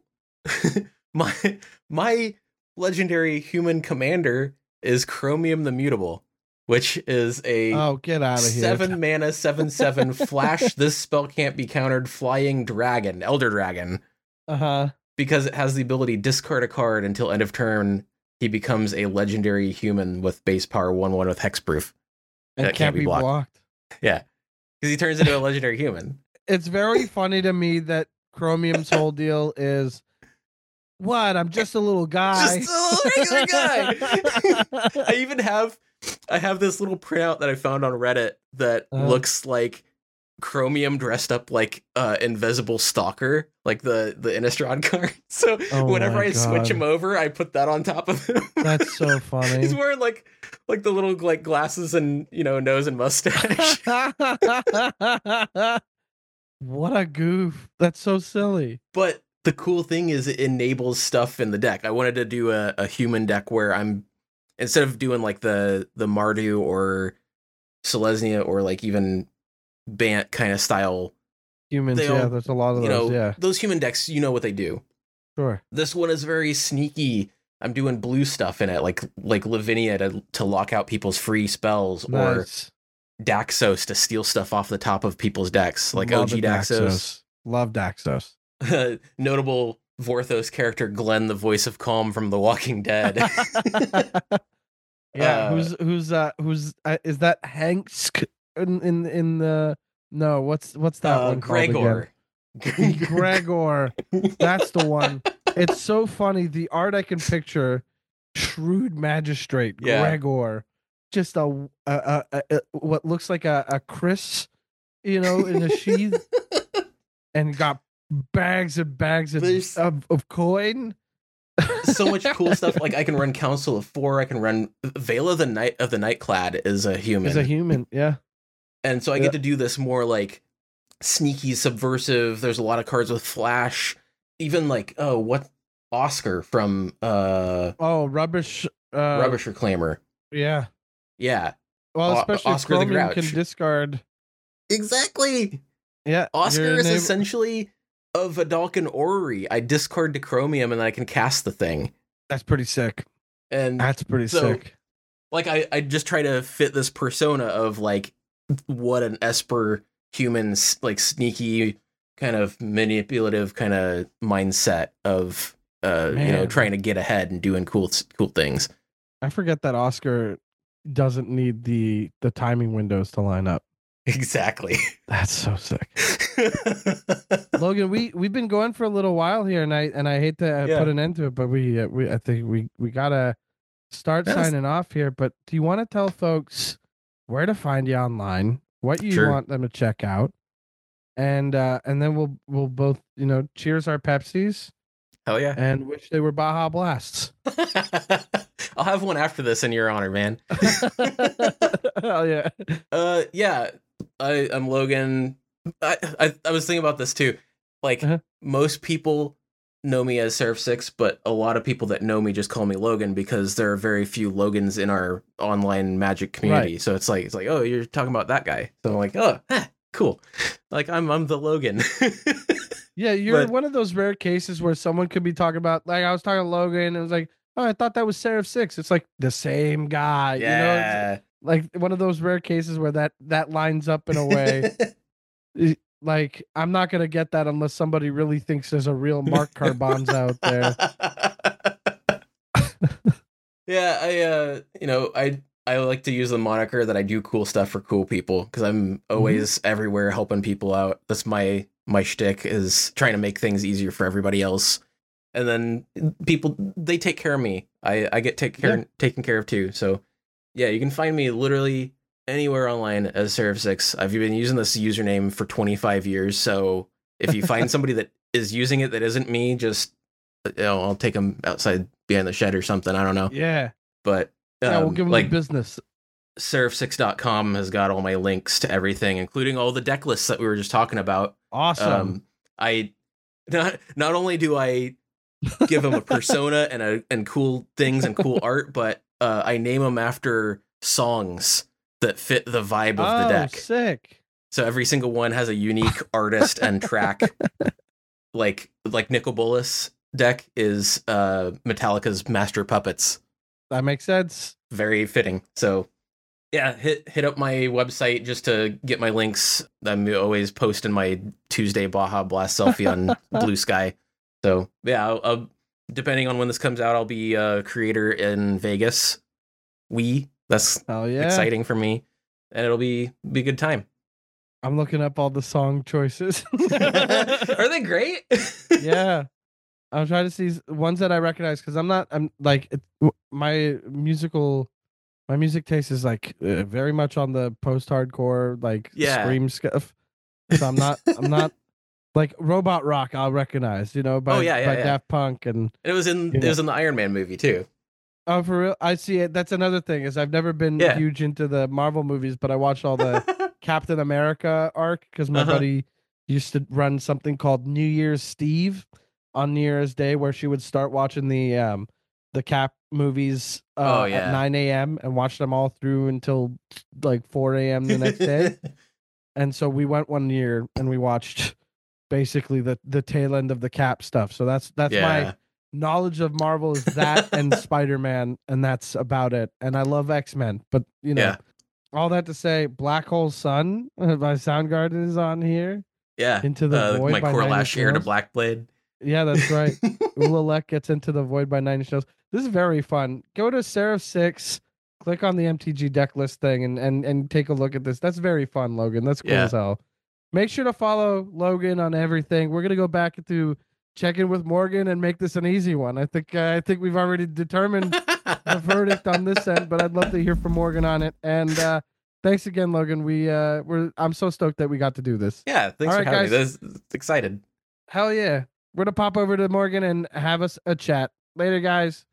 my my legendary human commander is Chromium the Mutable, which is a Oh, get out of here. seven mana seven seven flash. This spell can't be countered. Flying dragon, Elder Dragon. Uh-huh. Because it has the ability discard a card until end of turn. He becomes a legendary human with base power one one with hexproof. And That can't, be blocked. blocked. Yeah, because he turns into a legendary human. It's very funny to me that Chromium's whole deal is what? I'm just a little guy. Just a regular guy. I even have, I have this little printout that I found on Reddit that Uh-huh. looks like Chromium dressed up like uh invisible stalker, like the the Innistrad card. So Oh whenever my I switch God. him over, I put that on top of him. That's so funny. He's wearing like like the little like glasses and you know nose and mustache. What a goof. That's so silly. But the cool thing is it enables stuff in the deck. I wanted to do a, a human deck where I'm instead of doing like the the Mardu or Selesnya or like even Bant kind of style, Humans, They yeah, all- there's a lot of you those, know, yeah. those human decks, you know what they do. Sure. This one is very sneaky. I'm doing blue stuff in it, like like Lavinia to to lock out people's free spells, or Nice. Daxos to steal stuff off the top of people's decks, like Love O G the Daxos. Love Daxos. Notable Vorthos character Glenn, the voice of Calm from The Walking Dead. Yeah, Uh, who's who's uh who's uh, is that Hank's in in in the no, what's what's that uh, one called again? Gregor. Gregor. That's the one. It's so funny. The art I can picture, shrewd magistrate Yeah. Gregor, just a, a, a, a, a what looks like a, a Chris, you know, in a sheath, and got bags and bags of There's- of, of coin. So much cool stuff. Like I can run Council of Four. I can run Veil of the Night of the Nightclad is a human. Is a human, yeah. And so I Yeah. get to do this more like sneaky, subversive. There's a lot of cards with flash. Even like, oh, what Oscar from uh Oh, rubbish. Uh, Rubbish Reclaimer. Yeah. Yeah. Well, O- especially if Oscar the Chromium Grouch. can discard. Exactly. Yeah, Oscar your is name- essentially a Vidalcan orrery. I discard to Chromium and then I can cast the thing. That's pretty sick. And That's pretty so, sick. like, I, I just try to fit this persona of, like, what an Esper human, s- like, sneaky, kind of manipulative kind of mindset of, uh, you know, Man. trying to get ahead and doing cool, cool things. I forget that Oscar doesn't need the the timing windows to line up. Exactly. That's so sick. Logan, we we've been going for a little while here, and I and I hate to uh, Yeah. put an end to it, but we uh, we I think we we gotta start Yes. signing off here. But do you want to tell folks where to find you online, what you Sure. want them to check out, and uh, and then we'll we'll both you know cheers our Pepsis Hell yeah. and wish they were Baja Blasts. I'll have one after this in your honor, man. Hell yeah. Uh, yeah, I, I'm Logan. I, I I was thinking about this too. Like, Uh-huh. most people know me as Seraph Six, but a lot of people that know me just call me Logan because there are very few Logans in our online Magic community. Right. So it's like it's like, oh, you're talking about that guy. So I'm like, oh, eh, cool. Like I'm I'm the Logan. Yeah, you're But- one of those rare cases where someone could be talking about, like I was talking to Logan, and it was like, oh, I thought that was Seraph Six. It's like the same guy, you know, It's yeah. like one of those rare cases where that that lines up in a way. I- like I'm not gonna get that unless somebody really thinks there's a real Mark Carbons out there. Yeah, I uh you know, I I like to use the moniker that I do cool stuff for cool people because I'm always everywhere helping people out. That's my my shtick, is trying to make things easier for everybody else. And then people, they take care of me. I I get take care Yeah. taken care of too. So yeah, you can find me literally anywhere online as Seraph Six. I've been using this username for twenty-five years. So if you find somebody that is using it that isn't me, just you know, I'll take them outside behind the shed or something. I don't know. Yeah, But um, yeah, we'll give them like the business. seraph six dot com has got all my links to everything, including all the deck lists that we were just talking about. Awesome. Um, I not not only do I give them a persona and a and cool things and cool art, but uh, I name them after songs that fit the vibe of oh, the deck. sick. So every single one has a unique artist and track. Like like Nicol Bolas deck is uh, Metallica's Master of Puppets. That makes sense. Very fitting. So yeah, hit hit up my website just to get my links. I'm always posting my Tuesday Baja Blast selfie on Blue Sky. So yeah, I'll, I'll, depending on when this comes out, I'll be a creator in Vegas. We that's Hell yeah. exciting for me, and it'll be be a good time. I'm looking up all the song choices. Are they great? Yeah. I'm trying to see s- ones that I recognize because I'm not. I'm like it, w- my musical, my music taste is like uh, very much on the post-hardcore, like Yeah. scream stuff. So I'm not. I'm not like robot rock. I'll recognize, you know, by Oh, yeah, yeah, by yeah. Daft Punk and It was in Yeah. it was in the Iron Man movie too. oh for real. I see it. That's another thing is I've never been Yeah. huge into the Marvel movies, but I watched all the Captain America arc because my Uh-huh. buddy used to run something called New Year's Steve on New Year's Day, where she would start watching the um the Cap movies uh, Oh, yeah. at nine a.m. and watch them all through until like four a.m. the next day. And so we went one year and we watched basically the the tail end of the Cap stuff. So that's that's Yeah. my knowledge of Marvel is that and Spider-Man, and that's about it. And I love X-Men, but you know. Yeah. All that to say, Black Hole Sun by Soundgarden is on here. Yeah. Into the uh, Void my by core Nine last Inch year to Nails. Black Blade. Yeah, that's right. Ulalek gets Into the Void by Nine Inch Nails. This is very fun. Go to Seraph Six, click on the M T G deck list thing, and and and take a look at this. That's very fun, Logan. That's cool Yeah. as hell. Make sure to follow Logan on everything. We're gonna go back to check in with Morgan and make this an easy one. I think uh, I think we've already determined the verdict on this end, but I'd love to hear from Morgan on it. And uh, thanks again, Logan. We uh, we're I'm so stoked that we got to do this. Yeah, thanks All for right, having guys. me. This is excited. Hell yeah. We're gonna pop over to Morgan and have us a chat. Later, guys.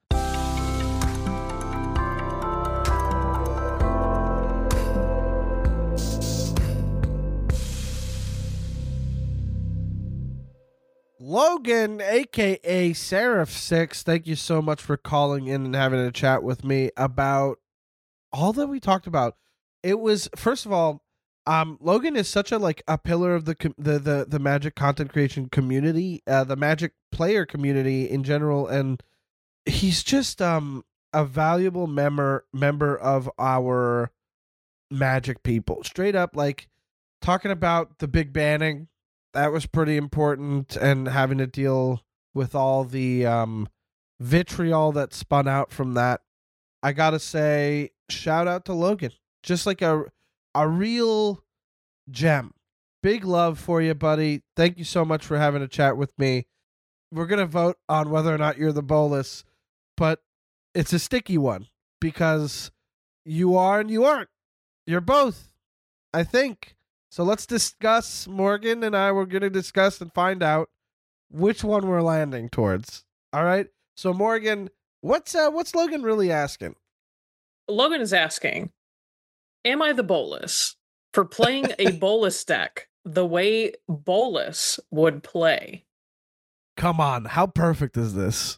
Logan, aka Seraph Six, thank you so much for calling in and having a chat with me about all that we talked about. it was first of all, um, Logan is such a like a pillar of the com- the the the Magic content creation community, uh, the Magic player community in general, and he's just um a valuable member member of our Magic people. Straight up, like talking about the big banning, that was pretty important, and having to deal with all the um vitriol that spun out from that. I gotta say, shout out to Logan. Just like a a real gem. Big love for you, buddy. Thank you so much for having a chat with me. We're gonna vote on whether or not you're the Bolas, but it's a sticky one because you are and you aren't. You're both, I think. So let's discuss. Morgan and I were gonna discuss and find out which one we're landing towards. All right. So Morgan, what's uh, what's Logan really asking? Logan is asking, am I the Bolas for playing a Bolas deck the way Bolas would play? Come on, how perfect is this?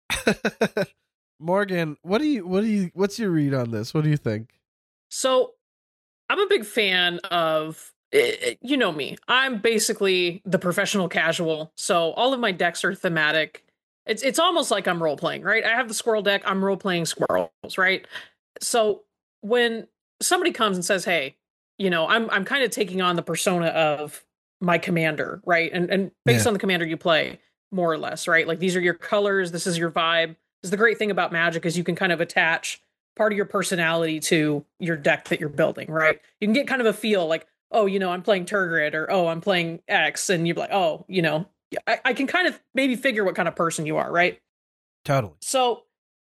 Morgan, what do you what do you what's your read on this? What do you think? So, I'm a big fan of, you know me. I'm basically the professional casual. So, all of my decks are thematic. It's it's almost like I'm role playing, right? I have the squirrel deck, I'm role playing squirrels, right? So, when somebody comes and says, "Hey, you know, I'm I'm kind of taking on the persona of my commander," right? And and based Yeah. on the commander you play, more or less, right? Like these are your colors, this is your vibe. This is the great thing about Magic is you can kind of attach part of your personality to your deck that you're building, right? You can get kind of a feel like, oh, you know, I'm playing Turgid, or oh, I'm playing X, and you're like, oh, you know, I, I can kind of maybe figure what kind of person you are, right? Totally. So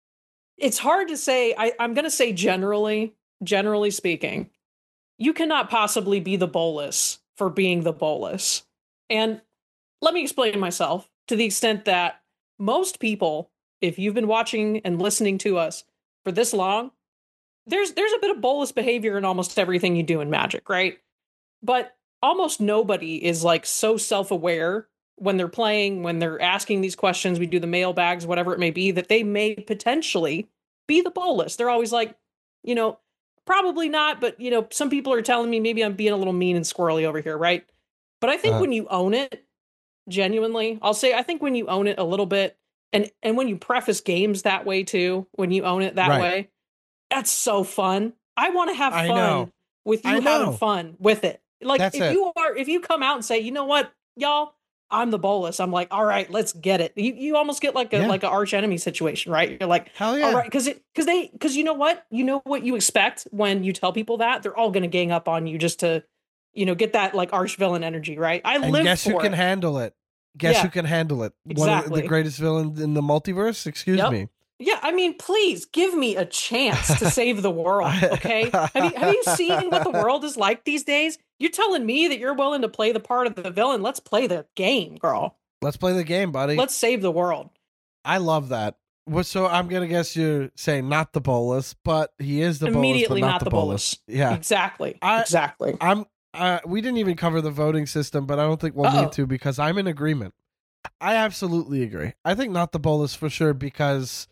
it's hard to say. I, I'm going to say generally, generally speaking, you cannot possibly be the Bolas for being the Bolas. And let me explain myself to the extent that most people, if you've been watching and listening to us for this long, there's there's a bit of Bolas behavior in almost everything you do in Magic, right? But almost nobody is like so self-aware when they're playing, when they're asking these questions, we do the mailbags, whatever it may be, that they may potentially be the Bolas. They're always like, you know, probably not, but, you know, some people are telling me maybe I'm being a little mean and squirrely over here, right? But I think Uh-huh. when you own it, genuinely, I'll say, I think when you own it a little bit, and and when you preface games that way too, when you own it that Right. way, that's so fun. I want to have I fun know. with I you know. having fun with it. Like That's if it. you are, if you come out and say, you know what, y'all, I'm the Bolas. I'm like, all right, let's get it. You you almost get like a Yeah. like an arch enemy situation, right? You're like, Hell yeah. all right, because it because they because you know what you know what you expect when you tell people that they're all going to gang up on you just to, you know, get that like arch villain energy, right? I And live guess for who can it. handle it? Guess Yeah. who can handle it? One of Exactly. the greatest villains in the multiverse? Excuse Yep. me. Yeah, I mean, please give me a chance to save the world, okay? have you have you seen what the world is like these days? You're telling me that you're willing to play the part of the villain. Let's play the game, girl. Let's play the game, buddy. Let's save the world. I love that. Well, so I'm gonna guess you're saying not the Bolas, but he is the Immediately Bolas, but not not, the Bolas. Bolas. Yeah, Exactly. I- exactly. I'm. Uh, we didn't even cover the voting system, but I don't think we'll Uh-oh. need to because I'm in agreement. I absolutely agree. I think not the Bolas for sure because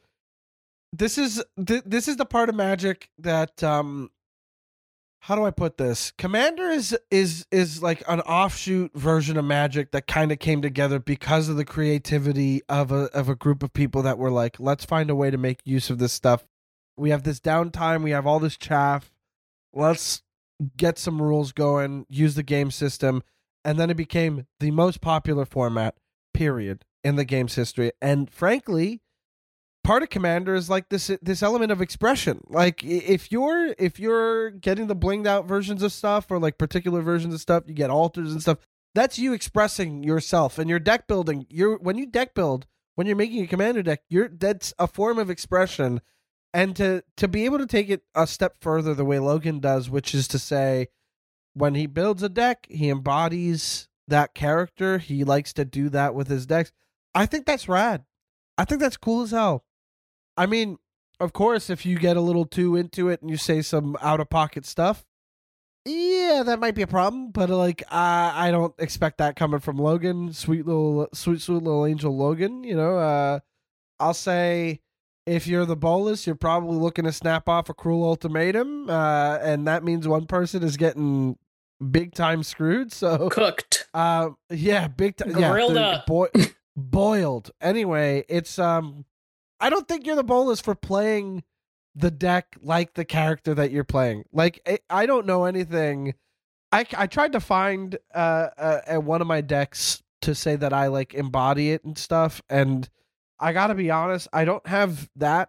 this is th- this is the part of Magic that um how do I put this? Commander is is is like an offshoot version of Magic that kind of came together because of the creativity of a of a group of people that were like, let's find a way to make use of this stuff. We have this downtime, we have all this chaff. Let's get some rules going, use the game system, and then it became the most popular format, period, in the game's history. And frankly, part of Commander is like this this element of expression. Like i- if you're if you're getting the blinged out versions of stuff or like particular versions of stuff, you get alters and stuff. That's you expressing yourself and your deck building. You're when you deck build, when you're making a Commander deck, you're that's a form of expression. And to to be able to take it a step further the way Logan does, which is to say, when he builds a deck, he embodies that character. He likes to do that with his decks. I think that's rad. I think that's cool as hell. I mean, of course, if you get a little too into it and you say some out of pocket stuff, yeah, that might be a problem. But like, I I don't expect that coming from Logan, sweet little, sweet sweet little angel Logan. You know, uh, I'll say If you're the bolus, you're probably looking to snap off a cruel ultimatum, uh, and that means one person is getting big time screwed. So Cooked. uh, yeah, big time. Grilled yeah, up. Boi- boiled. Anyway, it's um, I don't think you're the bolus for playing the deck like the character that you're playing. Like I, I don't know anything. I I tried to find uh, uh at one of my decks to say that I like embody it and stuff, and I gotta be honest, I don't have that.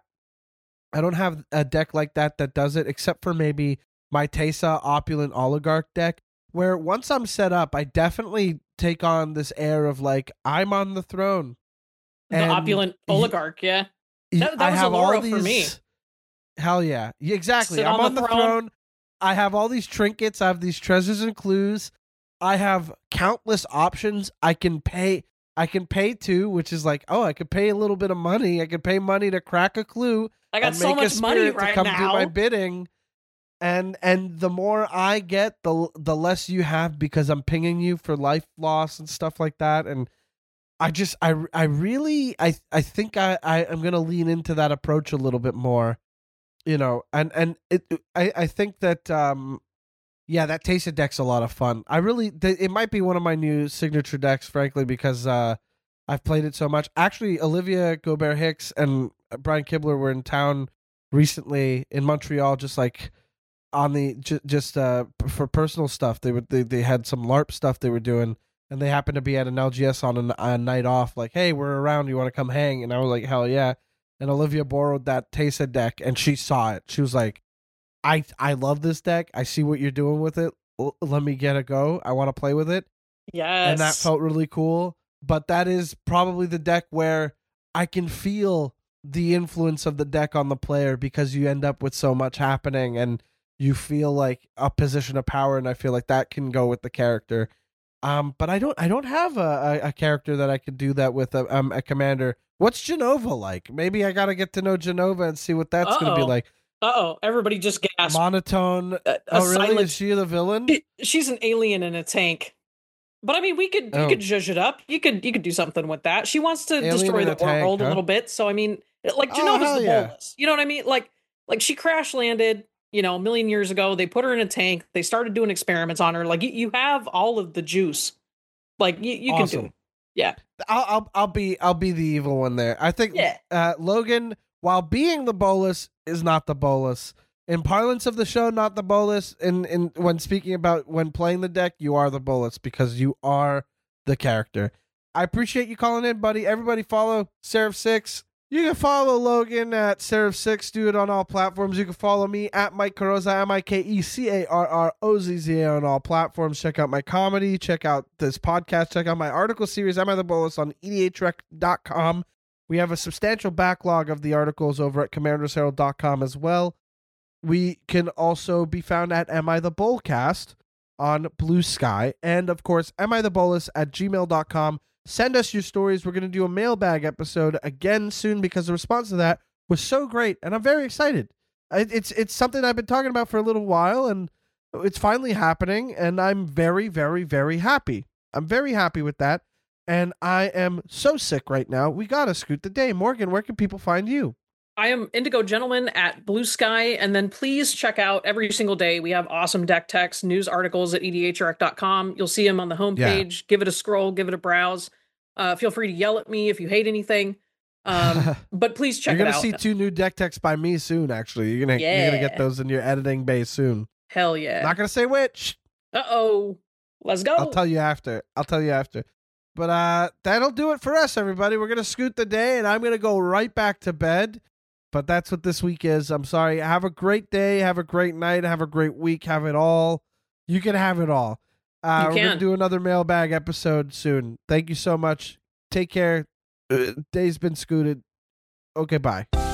I don't have a deck like that that does it, except for maybe my Teysa Opulent Oligarch deck, where once I'm set up, I definitely take on this air of like, I'm on the throne. The And opulent y- oligarch, yeah. y- That- that I was have Allura all for me. these. Hell yeah. Yeah, exactly. Sit I'm on on the the throne. throne. I have all these trinkets. I have these treasures and clues. I have countless options. I can pay. I can pay to, which is like, oh, I could pay a little bit of money. I could pay money to crack a clue. I got and so make a much money spirit right to come do now. my bidding. And and the more I get, the the less you have because I'm pinging you for life loss and stuff like that. And I just I I really I I think I, I am gonna lean into that approach a little bit more. You know, and and it I I think that um yeah, that Teysa deck's a lot of fun. I really th- it might be one of my new signature decks, frankly, because uh I've played it so much. Actually, Olivia Gobert Hicks and Brian Kibler were in town recently in Montreal, just like on the j- just uh p- for personal stuff. They were they, they had some LARP stuff they were doing, and they happened to be at an L G S on a, a night off. Like, hey, we're around. You want to come hang? And I was like, hell yeah. And Olivia borrowed that Teysa deck, and she saw it. She was like, I I love this deck. I see what you're doing with it. L- let me get a go. I want to play with it. Yes. And that felt really cool. But that is probably the deck where I can feel the influence of the deck on the player, because you end up with so much happening and you feel like a position of power, and I feel like that can go with the character. Um, but I don't I don't have a, a, a character that I could do that with a, um, a commander. What's Genova like? Maybe I got to get to know Genova and see what that's going to be Uh-oh. like. Uh-oh. Everybody just gasped. Monotone. A- a Oh, really? silent- Is she the villain? She- She's an alien in a tank. But I mean, we could Oh. you could zhuzh it up. You could you could do something with that. She wants to Alien destroy in the a tank, world huh? a little bit. So I mean, like Oh, Genova's hell the yeah. bolus. You know what I mean? Like like she crash landed, you know, a million years ago. They put her in a tank. They started doing experiments on her. Like you, you have all of the juice. Like you, you can do Awesome. it. Yeah. I'll, I'll I'll be I'll be the evil one there. I think Yeah. uh, Logan, while being the bolus, is not the bolus. In parlance of the show, not the bolus. In in when speaking about when playing the deck, you are the bolus because you are the character. I appreciate you calling in, buddy. Everybody follow Seraph Six. You can follow Logan at Seraph Six. Do it on all platforms. You can follow me at Mike Carrozza, M I K E C A R R O Z Z A on all platforms. Check out my comedy. Check out this podcast. Check out my article series, Am I the Bolus, on E D H rec dot com. We have a substantial backlog of the articles over at commanders herald dot com as well. We can also be found at Am I the Bullcast on Blue Sky. And, of course, Am I the Bolus at gmail dot com. Send us your stories. We're going to do a mailbag episode again soon because the response to that was so great, and I'm very excited. I- It's it's something I've been talking about for a little while, and it's finally happening, and I'm very, very, very happy. I'm very happy with that, and I am so sick right now. We got to scoot the day. Morgan, where can people find you? I am Indigo Gentleman at Blue Sky, and then please check out every single day. We have awesome deck text, news articles at E D H rec dot com. You'll see them on the homepage. Give it a scroll, give it a browse. Uh, feel free to yell at me if you hate anything. Um, but please check You're it gonna out. see two new deck texts by me soon. Actually, you're gonna you're gonna get Yeah. those in your editing bay soon. Hell yeah. Not gonna say which. Uh oh. Let's go. I'll tell you after. I'll tell you after. But uh, that'll do it for us, everybody. We're gonna scoot the day, and I'm gonna go right back to bed. But that's what this week is. I'm sorry. Have a great day. Have a great night. Have a great week. Have it all. You can have it all. Uh, You we're gonna can. do another mailbag episode soon. Thank you so much. Take care. Uh, day's been scooted. Okay, bye.